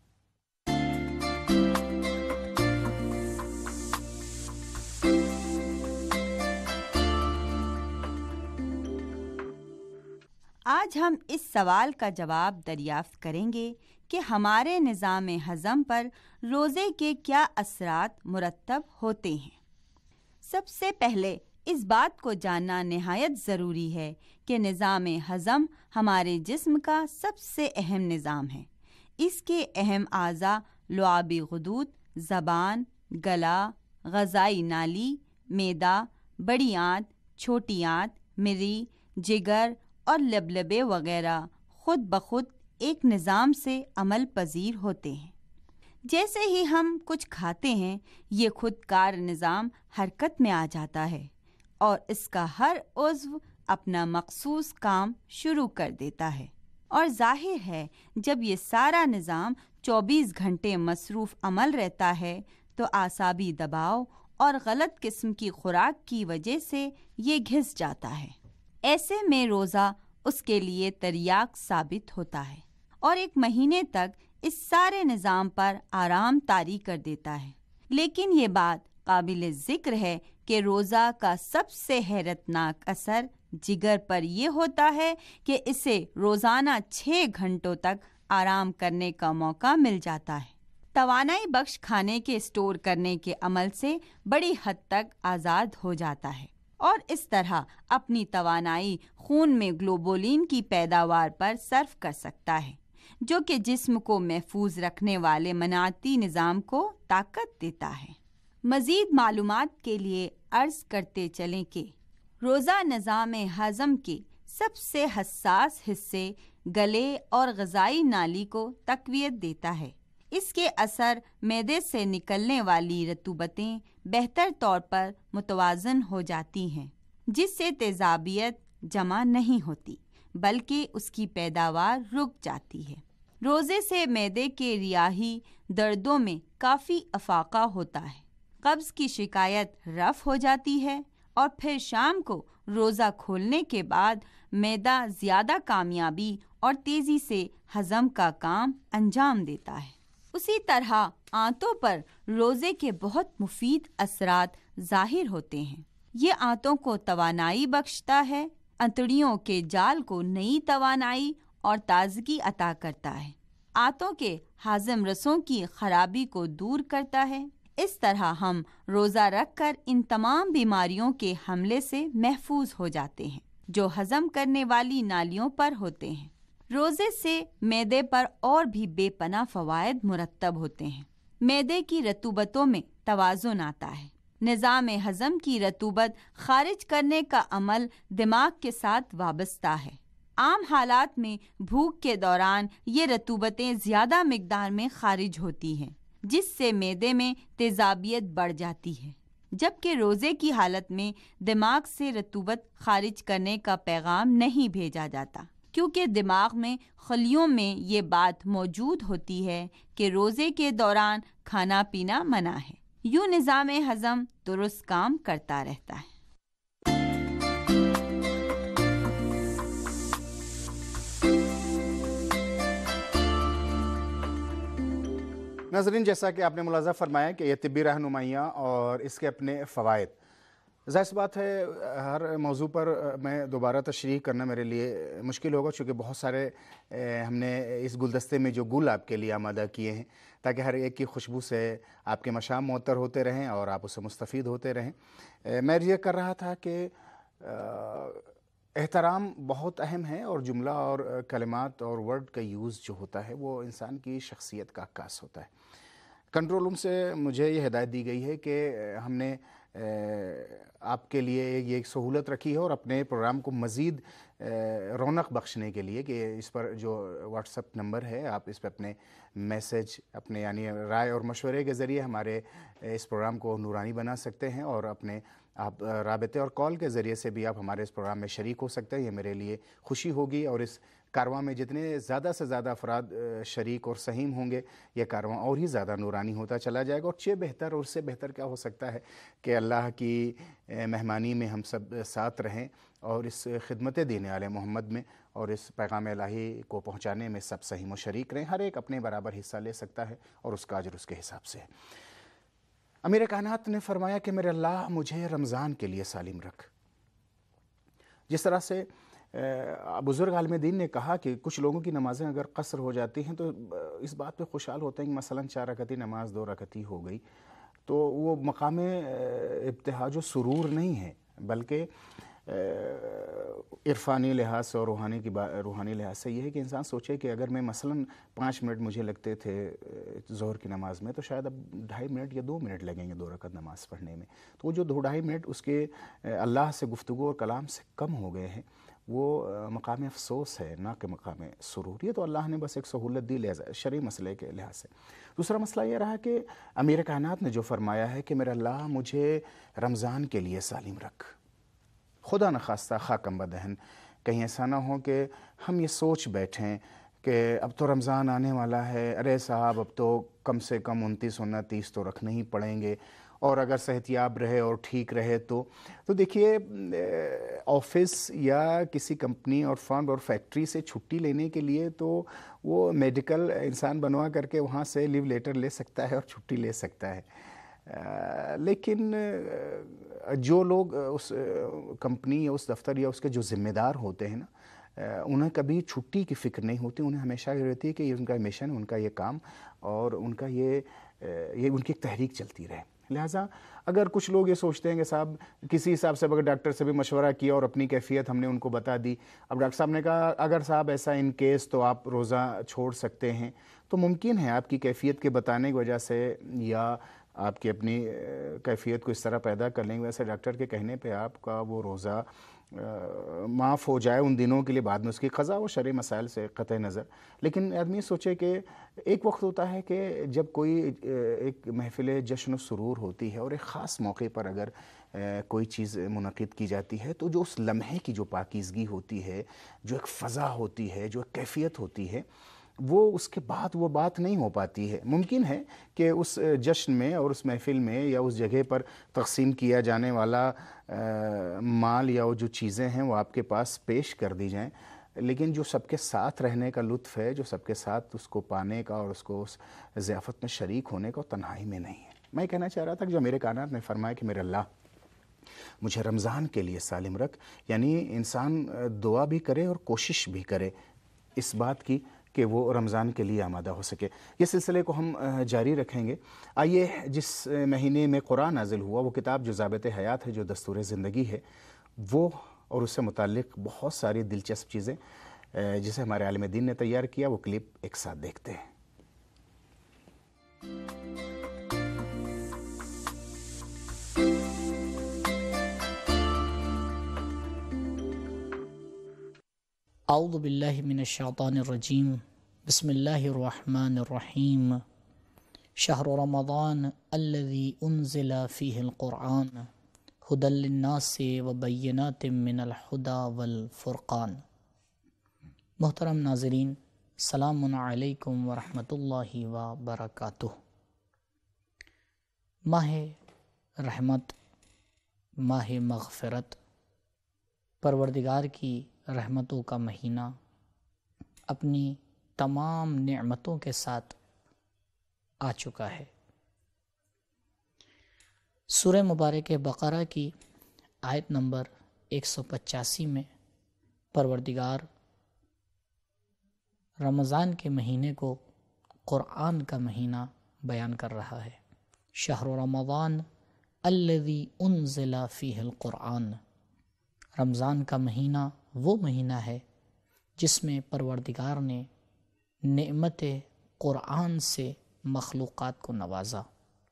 آج ہم اس سوال کا جواب دریافت کریں گے کہ ہمارے نظام ہضم پر روزے کے کیا اثرات مرتب ہوتے ہیں۔ سب سے پہلے اس بات کو جاننا نہایت ضروری ہے کہ نظام ہضم ہمارے جسم کا سب سے اہم نظام ہے۔ اس کے اہم اعضاء لعابی غدود، زبان، گلا، غذائی نالی، معدہ، بڑی آنت، چھوٹی آنت، مری، جگر اور لبلبے وغیرہ خود بخود ایک نظام سے عمل پذیر ہوتے ہیں۔ جیسے ہی ہم کچھ کھاتے ہیں یہ خود کار نظام حرکت میں آ جاتا ہے اور اس کا ہر عضو اپنا مخصوص کام شروع کر دیتا ہے، اور ظاہر ہے جب یہ سارا نظام چوبیس گھنٹے مصروف عمل رہتا ہے تو اعصابی دباؤ اور غلط قسم کی خوراک کی وجہ سے یہ گھس جاتا ہے۔ ایسے میں روزہ اس کے لیے تریاق ثابت ہوتا ہے اور ایک مہینے تک اس سارے نظام پر آرام طاری کر دیتا ہے۔ لیکن یہ بات قابل ذکر ہے کہ روزہ کا سب سے حیرت ناک اثر جگر پر یہ ہوتا ہے کہ اسے روزانہ چھ گھنٹوں تک آرام کرنے کا موقع مل جاتا ہے۔ توانائی بخش کھانے کے اسٹور کرنے کے عمل سے بڑی حد تک آزاد ہو جاتا ہے اور اس طرح اپنی توانائی خون میں گلوبولین کی پیداوار پر صرف کر سکتا ہے، جو کہ جسم کو محفوظ رکھنے والے مناعتی نظام کو طاقت دیتا ہے۔ مزید معلومات کے لیے عرض کرتے چلیں کہ روزہ نظام ہضم کے سب سے حساس حصے گلے اور غذائی نالی کو تقویت دیتا ہے۔ اس کے اثر معدے سے نکلنے والی رطوبتیں بہتر طور پر متوازن ہو جاتی ہیں، جس سے تیزابیت جمع نہیں ہوتی بلکہ اس کی پیداوار رک جاتی ہے۔ روزے سے معدے کے ریاحی دردوں میں کافی افاقہ ہوتا ہے، قبض کی شکایت رفع ہو جاتی ہے اور پھر شام کو روزہ کھولنے کے بعد معدہ زیادہ کامیابی اور تیزی سے ہضم کا کام انجام دیتا ہے۔ اسی طرح آنتوں پر روزے کے بہت مفید اثرات ظاہر ہوتے ہیں۔ یہ آنتوں کو توانائی بخشتا ہے، انتڑیوں کے جال کو نئی توانائی اور تازگی عطا کرتا ہے، آنتوں کے ہاضم رسوں کی خرابی کو دور کرتا ہے۔ اس طرح ہم روزہ رکھ کر ان تمام بیماریوں کے حملے سے محفوظ ہو جاتے ہیں جو ہضم کرنے والی نالیوں پر ہوتے ہیں۔ روزے سے معدے پر اور بھی بے پناہ فوائد مرتب ہوتے ہیں۔ معدے کی رطوبتوں میں توازن آتا ہے۔ نظام ہضم کی رطوبت خارج کرنے کا عمل دماغ کے ساتھ وابستہ ہے۔ عام حالات میں بھوک کے دوران یہ رطوبتیں زیادہ مقدار میں خارج ہوتی ہیں، جس سے معدے میں تیزابیت بڑھ جاتی ہے، جبکہ روزے کی حالت میں دماغ سے رطوبت خارج کرنے کا پیغام نہیں بھیجا جاتا، کیونکہ دماغ میں خلیوں میں یہ بات موجود ہوتی ہے کہ روزے کے دوران کھانا پینا منع ہے۔ یوں نظام ہضم درست کام کرتا رہتا ہے۔ ناظرین، جیسا کہ آپ نے ملاحظہ فرمایا کہ یہ طبی رہنمائیاں اور اس کے اپنے فوائد، ظاہر سی بات ہے ہر موضوع پر میں دوبارہ تشریح کرنا میرے لیے مشکل ہوگا، چونکہ بہت سارے ہم نے اس گلدستے میں جو گل آپ کے لیے آمادہ کیے ہیں تاکہ ہر ایک کی خوشبو سے آپ کے مشام معطر ہوتے رہیں اور آپ اس سے مستفید ہوتے رہیں۔ میں یہ کر رہا تھا کہ احترام بہت اہم ہے، اور جملہ اور کلمات اور ورڈ کا یوز جو ہوتا ہے وہ انسان کی شخصیت کا عکاس ہوتا ہے۔ کنٹرول روم سے مجھے یہ ہدایت دی گئی ہے کہ ہم نے آپ کے لیے یہ ایک سہولت رکھی ہے، اور اپنے پروگرام کو مزید رونق بخشنے کے لیے کہ اس پر جو واٹس اپ نمبر ہے آپ اس پہ اپنے میسج اپنے یعنی رائے اور مشورے کے ذریعے ہمارے اس پروگرام کو نورانی بنا سکتے ہیں، اور اپنے آپ رابطے اور کال کے ذریعے سے بھی آپ ہمارے اس پروگرام میں شریک ہو سکتے ہیں۔ یہ میرے لیے خوشی ہوگی، اور اس کارواں میں جتنے زیادہ سے زیادہ افراد شریک اور سہیم ہوں گے یہ کارواں اور ہی زیادہ نورانی ہوتا چلا جائے گا۔ اور چھ بہتر اور اس سے بہتر کیا ہو سکتا ہے کہ اللہ کی مہمانی میں ہم سب ساتھ رہیں، اور اس خدمت دین علیہ محمد میں اور اس پیغام الہی کو پہنچانے میں سب سہیم و شریک رہیں۔ ہر ایک اپنے برابر حصہ لے سکتا ہے، اور اس کا اجر اس کے حساب سے ہے۔ امیر کائنات نے فرمایا کہ میرے اللہ مجھے رمضان کے لیے سالم رکھ۔ جس طرح سے بزرگ عالم دین نے کہا کہ کچھ لوگوں کی نمازیں اگر قصر ہو جاتی ہیں تو اس بات پہ خوشحال ہوتے ہیں کہ مثلا چار رکعتی نماز دو رکعتی ہو گئی، تو وہ مقام ابتہاج و سرور نہیں ہے، بلکہ عرفانی لحاظ سے اور روحانی کی روحانی لحاظ سے یہ ہے کہ انسان سوچے کہ اگر میں مثلا پانچ منٹ مجھے لگتے تھے ظہر کی نماز میں، تو شاید اب ڈھائی منٹ یا دو منٹ لگیں گے دو رکعت نماز پڑھنے میں، تو وہ جو دو ڈھائی منٹ اس کے اللہ سے گفتگو اور کلام سے کم ہو گئے ہیں، وہ مقام افسوس ہے نہ کہ مقام سرور۔ یہ تو اللہ نے بس ایک سہولت دی لہذا شرعی مسئلے کے لحاظ سے۔ دوسرا مسئلہ یہ رہا کہ امیر کائنات نے جو فرمایا ہے کہ میرا اللہ مجھے رمضان کے لیے سالم رکھ، خدا نخواستہ خاکم بدہن کہیں ایسا نہ ہو کہ ہم یہ سوچ بیٹھیں کہ اب تو رمضان آنے والا ہے، ارے صاحب اب تو کم سے کم انتیس انتیس تو رکھنے ہی پڑیں گے، اور اگر صحتیاب رہے اور ٹھیک رہے تو تو دیکھیے آفس یا کسی کمپنی اور فرم اور فیکٹری سے چھٹی لینے کے لیے تو وہ میڈیکل انسان بنوا کر کے وہاں سے لیو لیٹر لے سکتا ہے اور چھٹی لے سکتا ہے، لیکن جو لوگ اس کمپنی یا اس دفتر یا اس کے جو ذمہ دار ہوتے ہیں نا، انہیں کبھی چھٹی کی فکر نہیں ہوتی، انہیں ہمیشہ یہ رہتی ہے کہ یہ ان کا مشن، ان کا یہ کام اور ان کا یہ یہ ان کی ایک تحریک چلتی رہے۔ لہٰذا اگر کچھ لوگ یہ سوچتے ہیں کہ صاحب کسی حساب سے اگر ڈاکٹر سے بھی مشورہ کیا اور اپنی کیفیت ہم نے ان کو بتا دی، اب ڈاکٹر صاحب نے کہا اگر صاحب ایسا ان کیس تو آپ روزہ چھوڑ سکتے ہیں، تو ممکن ہے آپ کی کیفیت کے بتانے کی وجہ سے یا آپ کی اپنی کیفیت کو اس طرح پیدا کر لیں گے، ویسے ڈاکٹر کے کہنے پہ آپ کا وہ روزہ معاف ہو جائے ان دنوں کے لیے، بعد میں اس کی قضا و شرعی مسائل سے قطع نظر۔ لیکن آدمی سوچے کہ ایک وقت ہوتا ہے کہ جب کوئی ایک محفل جشن و سرور ہوتی ہے اور ایک خاص موقع پر اگر کوئی چیز منعقد کی جاتی ہے، تو جو اس لمحے کی جو پاکیزگی ہوتی ہے، جو ایک فضا ہوتی ہے، جو ایک کیفیت ہوتی ہے، وہ اس کے بعد وہ بات نہیں ہو پاتی ہے۔ ممکن ہے کہ اس جشن میں اور اس محفل میں یا اس جگہ پر تقسیم کیا جانے والا مال یا وہ جو چیزیں ہیں وہ آپ کے پاس پیش کر دی جائیں، لیکن جو سب کے ساتھ رہنے کا لطف ہے، جو سب کے ساتھ اس کو پانے کا اور اس کو اس ضیافت میں شریک ہونے کا، تنہائی میں نہیں ہے۔ میں کہنا چاہ رہا تھا کہ جو میرے کائنات نے فرمایا کہ میرے اللہ مجھے رمضان کے لیے سالم رکھ، یعنی انسان دعا بھی کرے اور کوشش بھی کرے اس بات کی کہ وہ رمضان کے لیے آمادہ ہو سکے۔ یہ سلسلے کو ہم جاری رکھیں گے۔ آئیے جس مہینے میں قرآن نازل ہوا، وہ کتاب جو ضابط حیات ہے، جو دستور زندگی ہے، وہ اور اس سے متعلق بہت ساری دلچسپ چیزیں جسے ہمارے عالم دین نے تیار کیا، وہ کلپ ایک ساتھ دیکھتے ہیں۔ اعوذ باللہ من الشیطان الرجیم، بسم اللہ الرحمن الرحیم۔ شہر رمضان الذی انزل فیہ القرآن ھدی للناس وبینات من الھدی والفرقان۔ محترم ناظرین، السلام علیکم ورحمۃ اللہ وبرکاتہ۔ ماہ رحمت، ماہ مغفرت، پروردگار کی رحمتوں کا مہینہ اپنی تمام نعمتوں کے ساتھ آ چکا ہے۔ سورہ مبارک بقرہ کی آیت نمبر ایک سو پچاسی میں پروردگار رمضان کے مہینے کو قرآن کا مہینہ بیان کر رہا ہے۔ شہر رمضان الذی انزل فیہ القرآن، رمضان کا مہینہ وہ مہینہ ہے جس میں پروردگار نے نعمت قرآن سے مخلوقات کو نوازا۔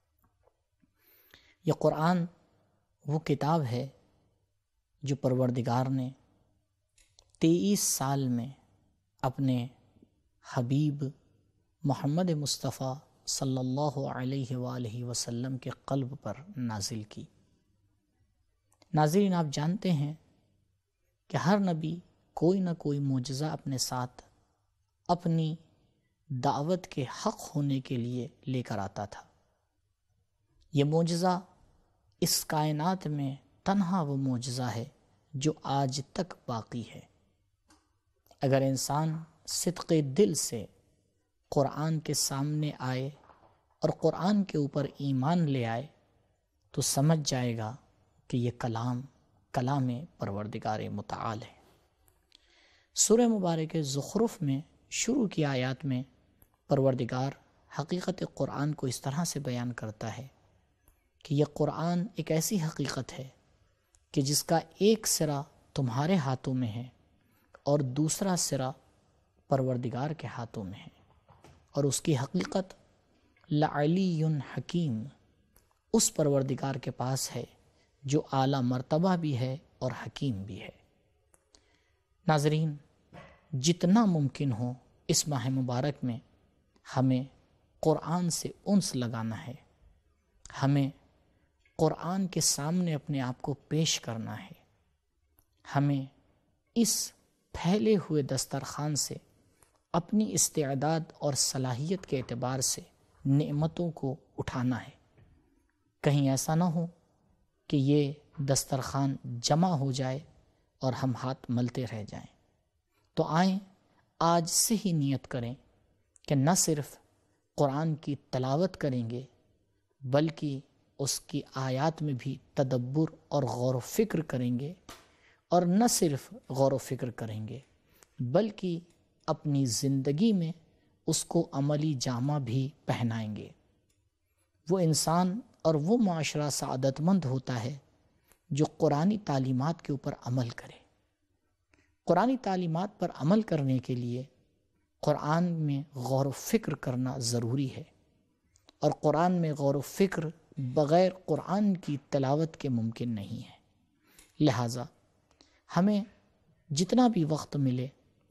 یہ قرآن وہ کتاب ہے جو پروردگار نے تیئیس سال میں اپنے حبیب محمد مصطفیٰ صلی اللہ علیہ وآلہ وسلم کے قلب پر نازل کی۔ ناظرین، آپ جانتے ہیں کہ ہر نبی کوئی نہ کوئی معجزہ اپنے ساتھ اپنی دعوت کے حق ہونے کے لیے لے کر آتا تھا۔ یہ معجزہ اس کائنات میں تنہا وہ معجزہ ہے جو آج تک باقی ہے۔ اگر انسان صدق دل سے قرآن کے سامنے آئے اور قرآن کے اوپر ایمان لے آئے تو سمجھ جائے گا کہ یہ کلام کلام پروردگار متعال ہے۔ سورہ مبارک زخرف میں شروع کی آیات میں پروردگار حقیقت قرآن کو اس طرح سے بیان کرتا ہے کہ یہ قرآن ایک ایسی حقیقت ہے کہ جس کا ایک سرا تمہارے ہاتھوں میں ہے اور دوسرا سرا پروردگار کے ہاتھوں میں ہے، اور اس کی حقیقت لعلی حکیم اس پروردگار کے پاس ہے جو اعلیٰ مرتبہ بھی ہے اور حکیم بھی ہے۔ ناظرین، جتنا ممکن ہو اس ماہ مبارک میں ہمیں قرآن سے انس لگانا ہے، ہمیں قرآن کے سامنے اپنے آپ کو پیش کرنا ہے، ہمیں اس پھیلے ہوئے دسترخوان سے اپنی استعداد اور صلاحیت کے اعتبار سے نعمتوں کو اٹھانا ہے۔ کہیں ایسا نہ ہو کہ یہ دسترخوان جمع ہو جائے اور ہم ہاتھ ملتے رہ جائیں۔ تو آئیں آج سے ہی نیت کریں کہ نہ صرف قرآن کی تلاوت کریں گے بلکہ اس کی آیات میں بھی تدبر اور غور و فکر کریں گے، اور نہ صرف غور و فکر کریں گے بلکہ اپنی زندگی میں اس کو عملی جامہ بھی پہنائیں گے۔ وہ انسان اور وہ معاشرہ سعادت مند ہوتا ہے جو قرآنی تعلیمات کے اوپر عمل کرے۔ قرآنی تعلیمات پر عمل کرنے کے لیے قرآن میں غور و فکر کرنا ضروری ہے، اور قرآن میں غور و فکر بغیر قرآن کی تلاوت کے ممکن نہیں ہے۔ لہٰذا ہمیں جتنا بھی وقت ملے،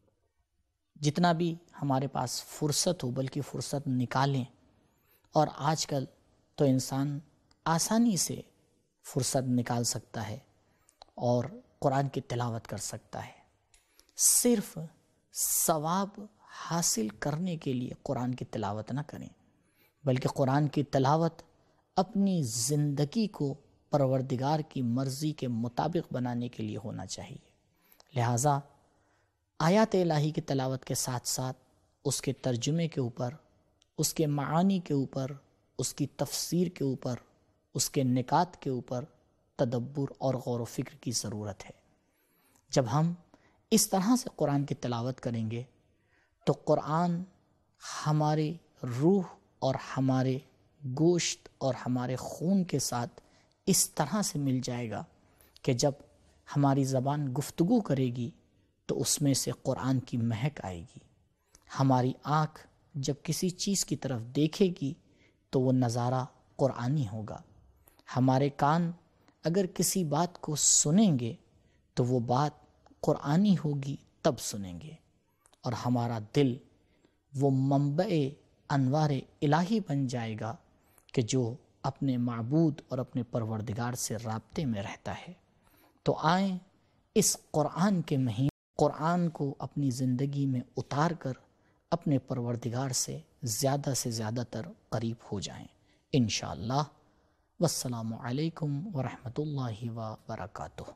جتنا بھی ہمارے پاس فرصت ہو، بلکہ فرصت نکالیں، اور آج کل تو انسان آسانی سے فرصت نکال سکتا ہے اور قرآن کی تلاوت کر سکتا ہے۔ صرف ثواب حاصل کرنے کے لیے قرآن کی تلاوت نہ کریں، بلکہ قرآن کی تلاوت اپنی زندگی کو پروردگار کی مرضی کے مطابق بنانے کے لیے ہونا چاہیے۔ لہٰذا آیات الہی کی تلاوت کے ساتھ ساتھ اس کے ترجمے کے اوپر، اس کے معانی کے اوپر، اس کی تفسیر کے اوپر، اس کے نکات کے اوپر تدبر اور غور و فکر کی ضرورت ہے۔ جب ہم اس طرح سے قرآن کی تلاوت کریں گے تو قرآن ہماری روح اور ہمارے گوشت اور ہمارے خون کے ساتھ اس طرح سے مل جائے گا کہ جب ہماری زبان گفتگو کرے گی تو اس میں سے قرآن کی مہک آئے گی۔ ہماری آنکھ جب کسی چیز کی طرف دیکھے گی تو وہ نظارہ قرآنی ہوگا۔ ہمارے کان اگر کسی بات کو سنیں گے تو وہ بات قرآنی ہوگی، تب سنیں گے، اور ہمارا دل وہ منبع انوار الہی بن جائے گا کہ جو اپنے معبود اور اپنے پروردگار سے رابطے میں رہتا ہے۔ تو آئیں اس قرآن کے مہینے قرآن کو اپنی زندگی میں اتار کر اپنے پروردگار سے زیادہ سے زیادہ تر قریب ہو جائیں انشاءاللہ۔ والسلام علیکم ورحمۃ اللہ وبرکاتہ۔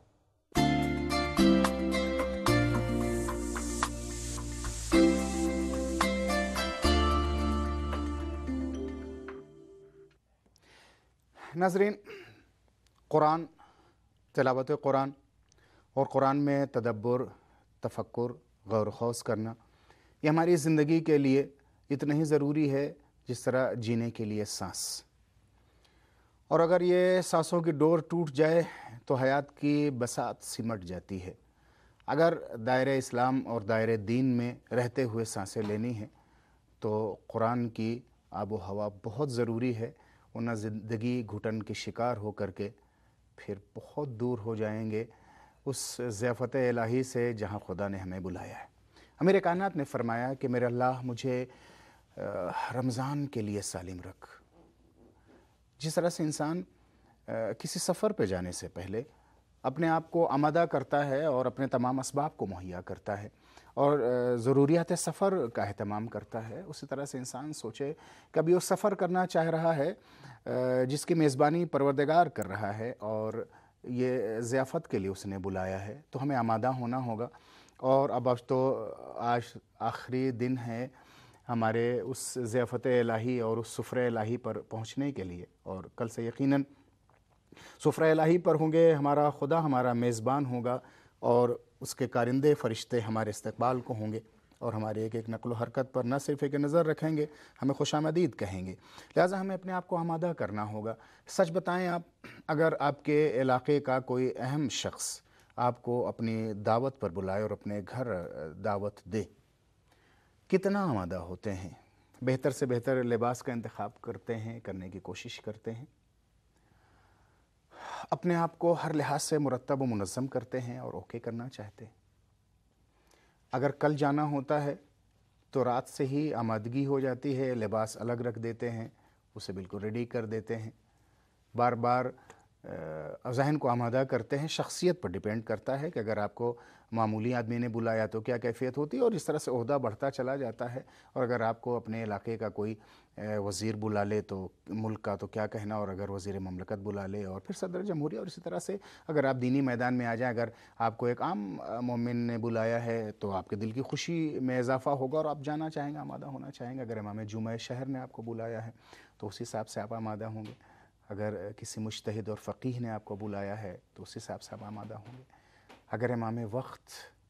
ناظرین، قرآن تلاوت قرآن اور قرآن میں تدبر، تفکر، غور و خوض کرنا یہ ہماری زندگی کے لیے اتنا ہی ضروری ہے جس طرح جینے کے لیے سانس۔ اور اگر یہ سانسوں کی ڈور ٹوٹ جائے تو حیات کی بساط سمٹ جاتی ہے۔ اگر دائرہ اسلام اور دائرہ دین میں رہتے ہوئے سانسیں لینی ہیں تو قرآن کی آب و ہوا بہت ضروری ہے، ورنہ زندگی گھٹن کی شکار ہو کر کے پھر بہت دور ہو جائیں گے اس ضیافت الہی سے جہاں خدا نے ہمیں بلایا ہے۔ امیر کائنات نے فرمایا کہ میرے اللہ مجھے رمضان کے لیے سالم رکھ۔ جس طرح سے انسان کسی سفر پہ جانے سے پہلے اپنے آپ کو آمادہ کرتا ہے اور اپنے تمام اسباب کو مہیا کرتا ہے اور ضروریات سفر کا اہتمام کرتا ہے، اسی طرح سے انسان سوچے کہ ابھی وہ سفر کرنا چاہ رہا ہے جس کی میزبانی پروردگار کر رہا ہے اور یہ ضیافت کے لیے اس نے بلایا ہے، تو ہمیں آمادہ ہونا ہوگا۔ اور اب آج تو آج آخری دن ہے ہمارے اس ضیافت الہی اور اس سفرہ الہی پر پہنچنے کے لیے، اور کل سے یقیناً سفرہ الہی پر ہوں گے، ہمارا خدا ہمارا میزبان ہوگا اور اس کے کارندے فرشتے ہمارے استقبال کو ہوں گے اور ہمارے ایک ایک نقل و حرکت پر نہ صرف ایک نظر رکھیں گے، ہمیں خوش آمدید کہیں گے۔ لہٰذا ہمیں اپنے آپ کو آمادہ کرنا ہوگا۔ سچ بتائیں، آپ اگر آپ کے علاقے کا کوئی اہم شخص آپ کو اپنی دعوت پر بلائے اور اپنے گھر دعوت دے، کتنا آمادہ ہوتے ہیں؟ بہتر سے بہتر لباس کا انتخاب کرتے ہیں، کرنے کی کوشش کرتے ہیں، اپنے آپ کو ہر لحاظ سے مرتب و منظم کرتے ہیں اور اوکے کرنا چاہتے ہیں۔ اگر کل جانا ہوتا ہے تو رات سے ہی آمادگی ہو جاتی ہے، لباس الگ رکھ دیتے ہیں، اسے بالکل ریڈی کر دیتے ہیں، بار بار ذہن کو آمادہ کرتے ہیں۔ شخصیت پر ڈیپینڈ کرتا ہے کہ اگر آپ کو معمولی آدمی نے بلایا تو کیا کیفیت ہوتی ہے اور اس طرح سے عہدہ بڑھتا چلا جاتا ہے، اور اگر آپ کو اپنے علاقے کا کوئی وزیر بلا لے تو ملک کا تو کیا کہنا، اور اگر وزیر مملکت بلا لے اور پھر صدر جمہوریہ، اور اسی طرح سے اگر آپ دینی میدان میں آ جائیں، اگر آپ کو ایک عام مومن نے بلایا ہے تو آپ کے دل کی خوشی میں اضافہ ہوگا اور آپ جانا چاہیں گے، آمادہ ہونا چاہیں گے۔ اگر امام جمعہ شہر نے آپ کو بلایا ہے تو اس حساب سے آپ آمادہ ہوں گے۔ اگر کسی مجتہد اور فقیہ نے آپ کو بلایا ہے تو اس حساب سے آپ آمادہ ہوں گے۔ اگر امام وقت،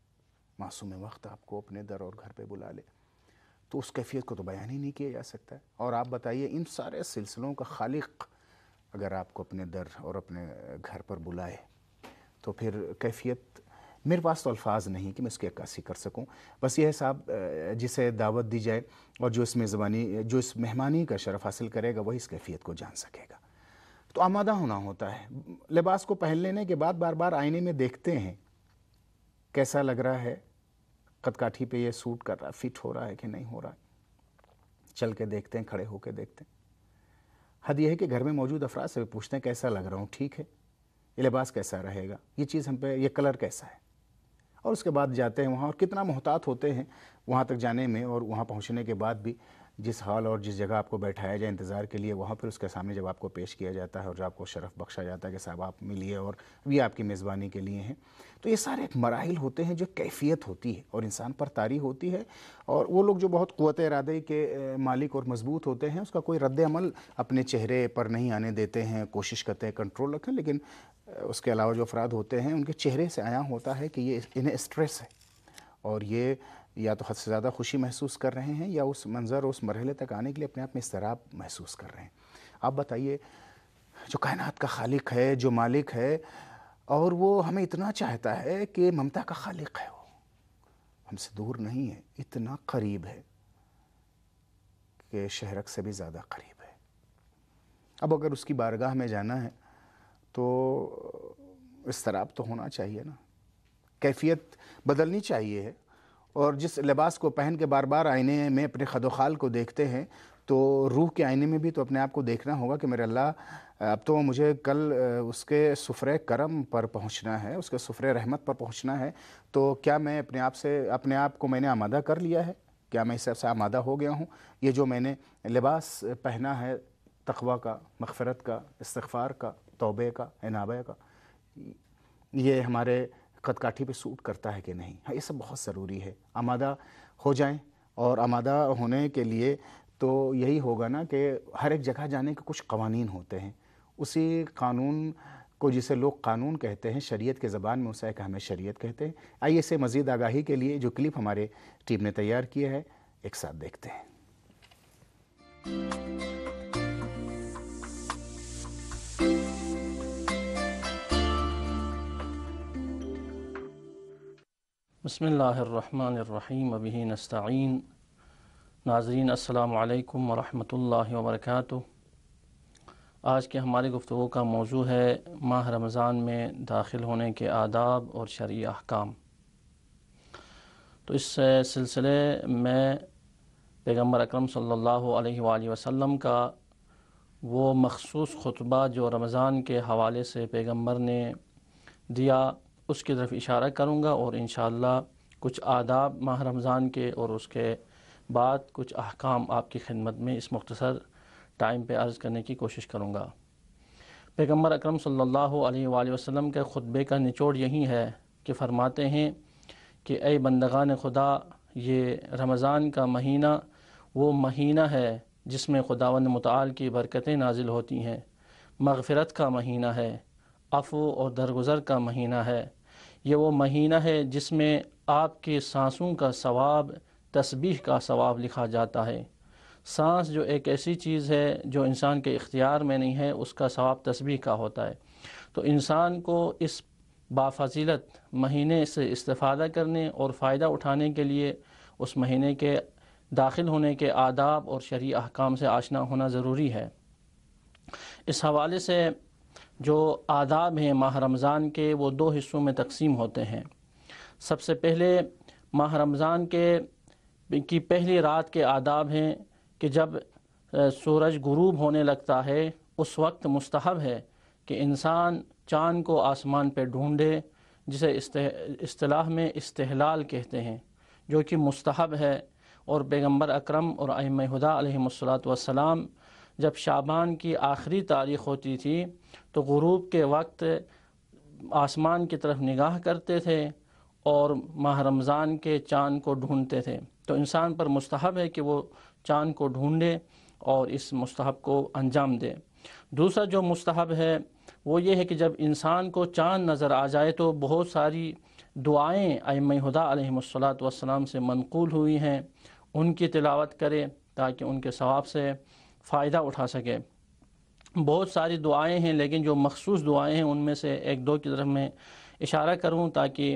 معصوم وقت آپ کو اپنے در اور گھر پہ بلا لے تو اس کیفیت کو تو بیان ہی نہیں کیا جا سکتا ہے۔ اور آپ بتائیے، ان سارے سلسلوں کا خالق اگر آپ کو اپنے در اور اپنے گھر پر بلائے تو پھر کیفیت، میرے پاس تو الفاظ نہیں کہ میں اس کی عکاسی کر سکوں۔ بس یہ ہے صاحب، جسے دعوت دی جائے اور جو اس میزبانی جو اس مہمانی کا شرف حاصل کرے گا وہی اس کیفیت کو جان سکے گا۔ تو آمادہ ہونا ہوتا ہے۔ لباس کو پہن لینے کے بعد بار بار آئینے میں دیکھتے ہیں کیسا لگ رہا ہے، قد کاٹھی پہ یہ سوٹ کر رہا ہے، فٹ ہو رہا ہے کہ نہیں ہو رہا ہے، چل کے دیکھتے ہیں، کھڑے ہو کے دیکھتے ہیں۔ حد یہ ہے کہ گھر میں موجود افراد سے پوچھتے ہیں کیسا لگ رہا ہوں، ٹھیک ہے، یہ لباس کیسا رہے گا، یہ چیز ہم پہ، یہ کلر کیسا ہے، اور اس کے بعد جاتے ہیں وہاں، اور کتنا محتاط ہوتے ہیں وہاں تک جانے میں، اور وہاں پہنچنے کے بعد بھی جس ہال اور جس جگہ آپ کو بیٹھایا جائے انتظار کے لیے، وہاں پھر اس کے سامنے جب آپ کو پیش کیا جاتا ہے اور جب آپ کو شرف بخشا جاتا ہے کہ صاحب آپ ملیے اور یہ آپ کی میزبانی کے لیے ہیں، تو یہ سارے ایک مراحل ہوتے ہیں جو کیفیت ہوتی ہے اور انسان پر طاری ہوتی ہے۔ اور وہ لوگ جو بہت قوت ارادے کے مالک اور مضبوط ہوتے ہیں، اس کا کوئی رد عمل اپنے چہرے پر نہیں آنے دیتے ہیں، کوشش کرتے ہیں کنٹرول رکھیں، لیکن اس کے علاوہ جو افراد ہوتے ہیں ان کے چہرے سے عیاں ہوتا ہے کہ یہ انہیں اسٹریس ہے، اور یہ یا تو حد سے زیادہ خوشی محسوس کر رہے ہیں یا اس منظر اس مرحلے تک آنے کے لیے اپنے آپ میں اضطراب محسوس کر رہے ہیں۔ آپ بتائیے، جو کائنات کا خالق ہے، جو مالک ہے، اور وہ ہمیں اتنا چاہتا ہے کہ ممتا کا خالق ہے، وہ ہم سے دور نہیں ہے، اتنا قریب ہے کہ شہرک سے بھی زیادہ قریب ہے۔ اب اگر اس کی بارگاہ میں جانا ہے تو اضطراب تو ہونا چاہیے نا، کیفیت بدلنی چاہیے ہے۔ اور جس لباس کو پہن کے بار بار آئینے میں اپنے خد و خال کو دیکھتے ہیں تو روح کے آئینے میں بھی تو اپنے آپ کو دیکھنا ہوگا کہ میرے اللہ، اب تو مجھے کل اس کے سفرہ کرم پر پہنچنا ہے، اس کے سفرہ رحمت پر پہنچنا ہے، تو کیا میں اپنے آپ سے اپنے آپ کو میں نے آمادہ کر لیا ہے؟ کیا میں اس سے آمادہ ہو گیا ہوں؟ یہ جو میں نے لباس پہنا ہے تقویٰ کا، مغفرت کا، استغفار کا، توبے کا، انابہ کا، یہ ہمارے قد کاٹھی پہ سوٹ کرتا ہے کہ نہیں؟ ہاں، یہ سب بہت ضروری ہے۔ آمادہ ہو جائیں، اور آمادہ ہونے کے لیے تو یہی ہوگا نا کہ ہر ایک جگہ جانے کے کچھ قوانین ہوتے ہیں، اسی قانون کو جسے لوگ قانون کہتے ہیں، شریعت کے زبان میں اسے کہ ہمیں شریعت کہتے ہیں۔ آئیے اسے مزید آگاہی کے لیے جو کلپ ہمارے ٹیم نے تیار کیا ہے ایک ساتھ دیکھتے ہیں۔ بسم اللہ الرحمن الرحیم وبہ نستعین۔ ناظرین السلام علیکم ورحمۃ اللہ وبرکاتہ۔ آج کے ہماری گفتگو کا موضوع ہے ماہ رمضان میں داخل ہونے کے آداب اور شرعی احکام۔ تو اس سلسلے میں پیغمبر اکرم صلی اللہ علیہ وآلہ وسلم کا وہ مخصوص خطبہ جو رمضان کے حوالے سے پیغمبر نے دیا اس کی طرف اشارہ کروں گا، اور انشاءاللہ کچھ آداب ماہ رمضان کے اور اس کے بعد کچھ احکام آپ کی خدمت میں اس مختصر ٹائم پہ عرض کرنے کی کوشش کروں گا۔ پیغمبر اکرم صلی اللہ علیہ وآلہ وسلم کے خطبے کا نچوڑ یہی ہے کہ فرماتے ہیں کہ اے بندگان خدا، یہ رمضان کا مہینہ وہ مہینہ ہے جس میں خداوند متعال کی برکتیں نازل ہوتی ہیں، مغفرت کا مہینہ ہے، عفو اور درگزر کا مہینہ ہے، یہ وہ مہینہ ہے جس میں آپ کے سانسوں کا ثواب تسبیح کا ثواب لکھا جاتا ہے۔ سانس جو ایک ایسی چیز ہے جو انسان کے اختیار میں نہیں ہے، اس کا ثواب تسبیح کا ہوتا ہے۔ تو انسان کو اس بافضیلت مہینے سے استفادہ کرنے اور فائدہ اٹھانے کے لیے اس مہینے کے داخل ہونے کے آداب اور شرعی احکام سے آشنا ہونا ضروری ہے۔ اس حوالے سے جو آداب ہیں ماہ رمضان کے وہ دو حصوں میں تقسیم ہوتے ہیں۔ سب سے پہلے ماہ رمضان کے کی پہلی رات کے آداب ہیں کہ جب سورج غروب ہونے لگتا ہے اس وقت مستحب ہے کہ انسان چاند کو آسمان پہ ڈھونڈے، جسے اصطلاح میں استحلال کہتے ہیں، جو کہ مستحب ہے۔ اور پیغمبر اکرم اور ائمہ ہدیٰ علیہم الصلاۃ والسلام جب شعبان کی آخری تاریخ ہوتی تھی تو غروب کے وقت آسمان کی طرف نگاہ کرتے تھے اور ماہ رمضان کے چاند کو ڈھونڈتے تھے۔ تو انسان پر مستحب ہے کہ وہ چاند کو ڈھونڈے اور اس مستحب کو انجام دے۔ دوسرا جو مستحب ہے وہ یہ ہے کہ جب انسان کو چاند نظر آ جائے تو بہت ساری دعائیں ائمہ ہدیٰ علیہم الصلاۃ والسلام سے منقول ہوئی ہیں، ان کی تلاوت کرے تاکہ ان کے ثواب سے فائدہ اٹھا سکے۔ بہت ساری دعائیں ہیں لیکن جو مخصوص دعائیں ہیں ان میں سے ایک دو کی طرف میں اشارہ کروں تاکہ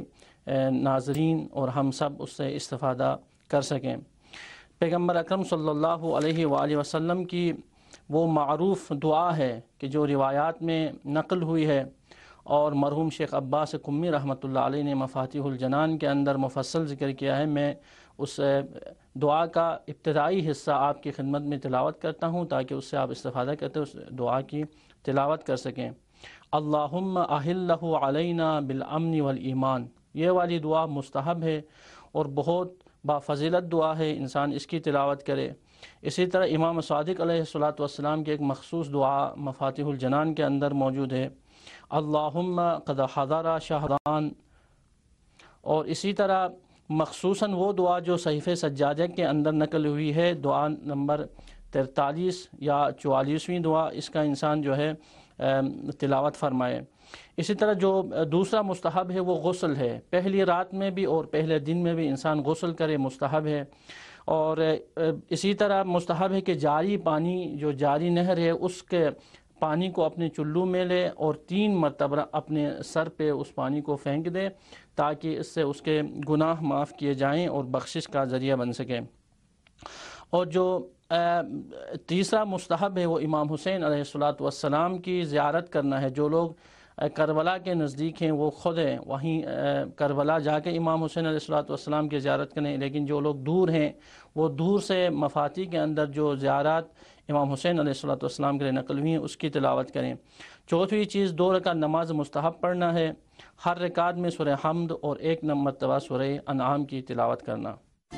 ناظرین اور ہم سب اس سے استفادہ کر سکیں۔ پیغمبر اکرم صلی اللہ علیہ وآلہ وسلم کی وہ معروف دعا ہے کہ جو روایات میں نقل ہوئی ہے، اور مرحوم شیخ عباس قمی رحمۃ اللہ علیہ نے مفاتیح الجنان کے اندر مفصل ذکر کیا ہے۔ میں اس دعا کا ابتدائی حصہ آپ کی خدمت میں تلاوت کرتا ہوں تاکہ اس سے آپ استفادہ کرتے اس دعا کی تلاوت کر سکیں۔ اللہم احلہ علینا بالامن والایمان، یہ والی دعا مستحب ہے اور بہت بافضیلت دعا ہے، انسان اس کی تلاوت کرے۔ اسی طرح امام صادق علیہ الصلاۃ والسلام کی ایک مخصوص دعا مفاتیح الجنان کے اندر موجود ہے، اللہم قد حضر شہران۔ اور اسی طرح مخصوصاً وہ دعا جو صحیفہ سجادہ کے اندر نقل ہوئی ہے، دعا نمبر تینتالیس یا چوالیسویں دعا، اس کا انسان جو ہے تلاوت فرمائے۔ اسی طرح جو دوسرا مستحب ہے وہ غسل ہے، پہلی رات میں بھی اور پہلے دن میں بھی انسان غسل کرے، مستحب ہے۔ اور اسی طرح مستحب ہے کہ جاری پانی جو جاری نہر ہے اس کے پانی کو اپنے چلو میں لے اور تین مرتبہ اپنے سر پہ اس پانی کو پھینک دے تاکہ اس سے اس کے گناہ معاف کیے جائیں اور بخشش کا ذریعہ بن سکے۔ اور جو تیسرا مستحب ہے وہ امام حسین علیہ الصلاۃ والسلام کی زیارت کرنا ہے۔ جو لوگ کربلا کے نزدیک ہیں وہ خود ہیں وہیں کربلا جا کے امام حسین علیہ الصلاۃ والسلام کی زیارت کریں، لیکن جو لوگ دور ہیں وہ دور سے مفاتیح کے اندر جو زیارات امام حسین علیہ الصلاۃ والسلام کے لیے نقل ہوئی ہیں اس کی تلاوت کریں۔ چوتھویں چیز دو رکعت نماز مستحب پڑھنا ہے، ہر رکعت میں سورہ حمد اور ایک مرتبہ سورہ انعام کی تلاوت کرنا۔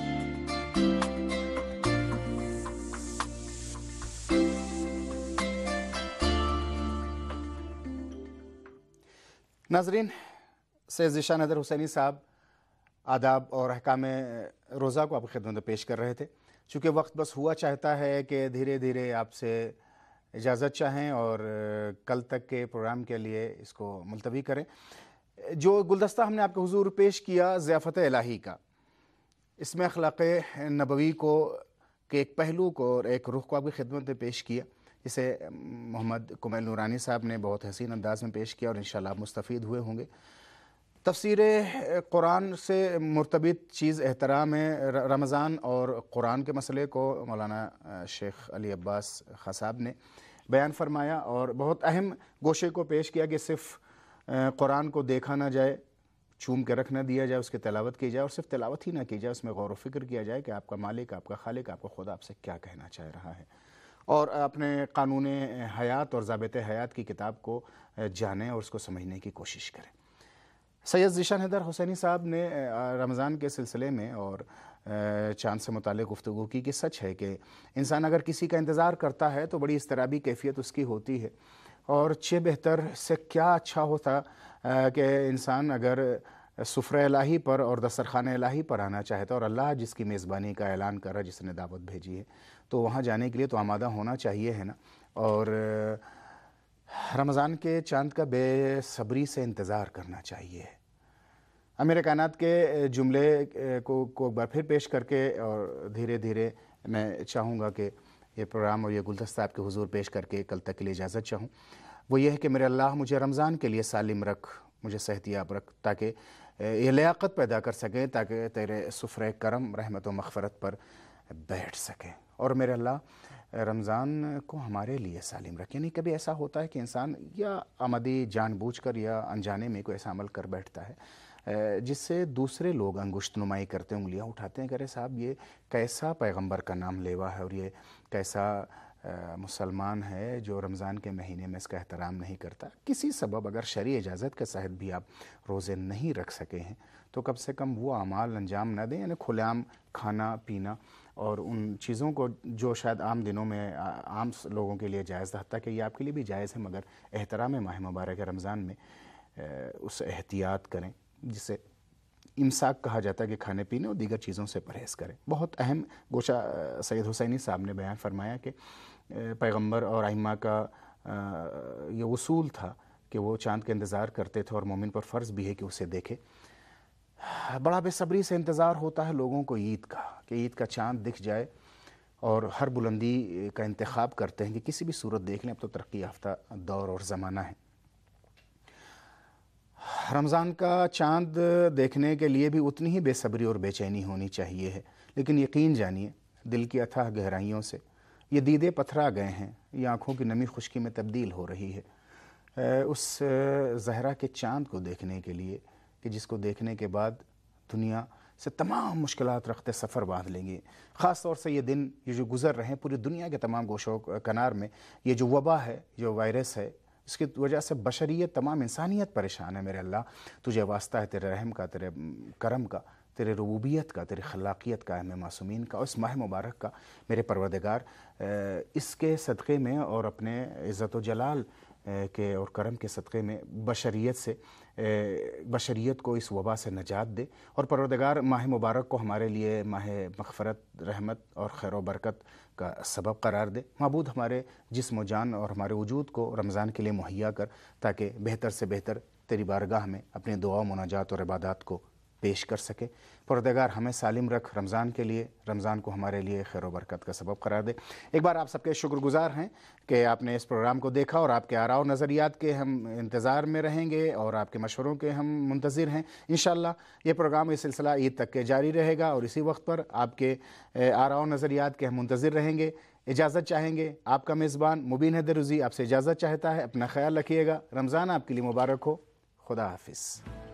ناظرین، سید ذیشان حیدر حسینی صاحب آداب اور احکام روزہ کو آپ کی خدمت میں پیش کر رہے تھے۔ چونکہ وقت بس ہوا چاہتا ہے کہ دھیرے دھیرے آپ سے اجازت چاہیں اور کل تک کے پروگرام کے لیے اس کو ملتوی کریں۔ جو گلدستہ ہم نے آپ کے حضور پیش کیا ضیافت الہی کا، اس میں اخلاق نبوی کو کے ایک پہلو کو اور ایک رخ کو آپ کی خدمت میں پیش کیا، جسے محمد کمیل نورانی صاحب نے بہت حسین انداز میں پیش کیا اور انشاءاللہ آپ مستفید ہوئے ہوں گے۔ تفسیر قرآن سے مرتبط چیز احترام رمضان اور قرآن کے مسئلے کو مولانا شیخ علی عباس خاں صاحب نے بیان فرمایا اور بہت اہم گوشے کو پیش کیا کہ صرف قرآن کو دیکھا نہ جائے، چوم کے رکھ نہ دیا جائے، اس کی تلاوت کی جائے اور صرف تلاوت ہی نہ کی جائے، اس میں غور و فکر کیا جائے کہ آپ کا مالک، آپ کا خالق، آپ کا خدا آپ سے کیا کہنا چاہ رہا ہے، اور اپنے قانون حیات اور ضابط حیات کی کتاب کو جانیں اور اس کو سمجھنے کی کوشش کریں۔ سید ذیشان حیدر حسینی صاحب نے رمضان کے سلسلے میں اور چاند سے متعلق گفتگو کی کہ سچ ہے کہ انسان اگر کسی کا انتظار کرتا ہے تو بڑی اضطرابی کیفیت اس کی ہوتی ہے، اور چھ بہتر سے کیا اچھا ہوتا کہ انسان اگر سفرہ الہی پر اور دسترخوان الہی پر آنا چاہتا اور اللہ جس کی میزبانی کا اعلان کر رہا، جس نے دعوت بھیجی ہے، تو وہاں جانے کے لیے تو آمادہ ہونا چاہیے ہے نا، اور رمضان کے چاند کا بے صبری سے انتظار کرنا چاہیے۔ امیر کائنات کے جملے کو کو ایک بار پھر پیش کر کے اور دھیرے دھیرے میں چاہوں گا کہ یہ پروگرام اور یہ گلدستہ آپ کے حضور پیش کر کے کل تک کے لیے اجازت چاہوں۔ وہ یہ ہے کہ میرے اللہ مجھے رمضان کے لیے سالم رکھ، مجھے صحت یاب رکھ، تاکہ یہ لیاقت پیدا کر سکیں، تاکہ تیرے سفرہ کرم رحمت و مغفرت پر بیٹھ سکیں۔ اور میرے اللہ رمضان کو ہمارے لیے سالم رکھ۔ یعنی کبھی ایسا ہوتا ہے کہ انسان یا عمدی جان بوجھ کر یا انجانے میں کوئی ایسا عمل کر بیٹھتا ہے جس سے دوسرے لوگ انگشت نمائی کرتے ہیں، انگلیاں اٹھاتے ہیں کہ ارے صاحب یہ کیسا پیغمبر کا نام لیوا ہے اور یہ کیسا مسلمان ہے جو رمضان کے مہینے میں اس کا احترام نہیں کرتا۔ کسی سبب اگر شرعی اجازت کے تحت بھی آپ روزے نہیں رکھ سکے ہیں تو کم سے کم وہ اعمال انجام نہ دیں، یعنی کھلے عام کھانا پینا اور ان چیزوں کو جو شاید عام دنوں میں عام لوگوں کے لیے جائز تھا، حتیٰ کہ یہ آپ کے لیے بھی جائز ہے، مگر احترام ماہ مبارک رمضان میں اس احتیاط کریں جسے امساک کہا جاتا ہے کہ کھانے پینے اور دیگر چیزوں سے پرہیز کریں۔ بہت اہم گوشہ سید حسینی صاحب نے بیان فرمایا کہ پیغمبر اور ائمہ کا یہ اصول تھا کہ وہ چاند کا انتظار کرتے تھے اور مومن پر فرض بھی ہے کہ اسے دیکھے۔ بڑا بے صبری سے انتظار ہوتا ہے لوگوں کو عید کا، کہ عید کا چاند دکھ جائے، اور ہر بلندی کا انتخاب کرتے ہیں کہ کسی بھی صورت دیکھ لیں، اب تو ترقی یافتہ دور اور زمانہ ہے۔ رمضان کا چاند دیکھنے کے لیے بھی اتنی ہی بے صبری اور بے چینی ہونی چاہیے ہے، لیکن یقین جانیے دل کی اتھاہ گہرائیوں سے یہ دیدے پتھرا گئے ہیں، یہ آنکھوں کی نمی خشکی میں تبدیل ہو رہی ہے اس زہرا کے چاند کو دیکھنے کے لیے کہ جس کو دیکھنے کے بعد دنیا سے تمام مشکلات رخت سفر باندھ لیں گے۔ خاص طور سے یہ دن یہ جو گزر رہے ہیں پوری دنیا کے تمام گوشوں کنار میں، یہ جو وبا ہے، جو وائرس ہے، اس کی وجہ سے بشریت، تمام انسانیت پریشان ہے۔ میرے اللہ تجھے واسطہ ہے تیرے رحم کا، تیرے کرم کا، تیرے ربوبیت کا، تیرے خلاقیت کا، اہم معصومین کا، اور اس ماہ مبارک کا میرے پروردگار، اس کے صدقے میں اور اپنے عزت و جلال کے اور کرم کے صدقے میں بشریت سے بشریت کو اس وبا سے نجات دے، اور پروردگار ماہ مبارک کو ہمارے لیے ماہ مغفرت، رحمت اور خیر و برکت کا سبب قرار دے۔ معبود ہمارے جسم و جان اور ہمارے وجود کو رمضان کے لیے مہیا کر، تاکہ بہتر سے بہتر تیری بارگاہ میں اپنی دعا و مناجات اور عبادات کو پیش کر سکے۔ پروردگار ہمیں سالم رکھ رمضان کے لیے، رمضان کو ہمارے لیے خیر و برکت کا سبب قرار دے۔ ایک بار آپ سب کے شکر گزار ہیں کہ آپ نے اس پروگرام کو دیکھا، اور آپ کے آراء و نظریات کے ہم انتظار میں رہیں گے اور آپ کے مشوروں کے ہم منتظر ہیں۔ انشاءاللہ یہ پروگرام، یہ سلسلہ عید تک کے جاری رہے گا، اور اسی وقت پر آپ کے آراء و نظریات کے ہم منتظر رہیں گے۔ اجازت چاہیں گے، آپ کا میزبان مبین حیدر رضوی آپ سے اجازت چاہتا ہے۔ اپنا خیال رکھیے گا، رمضان آپ کے لیے مبارک ہو۔ خدا حافظ۔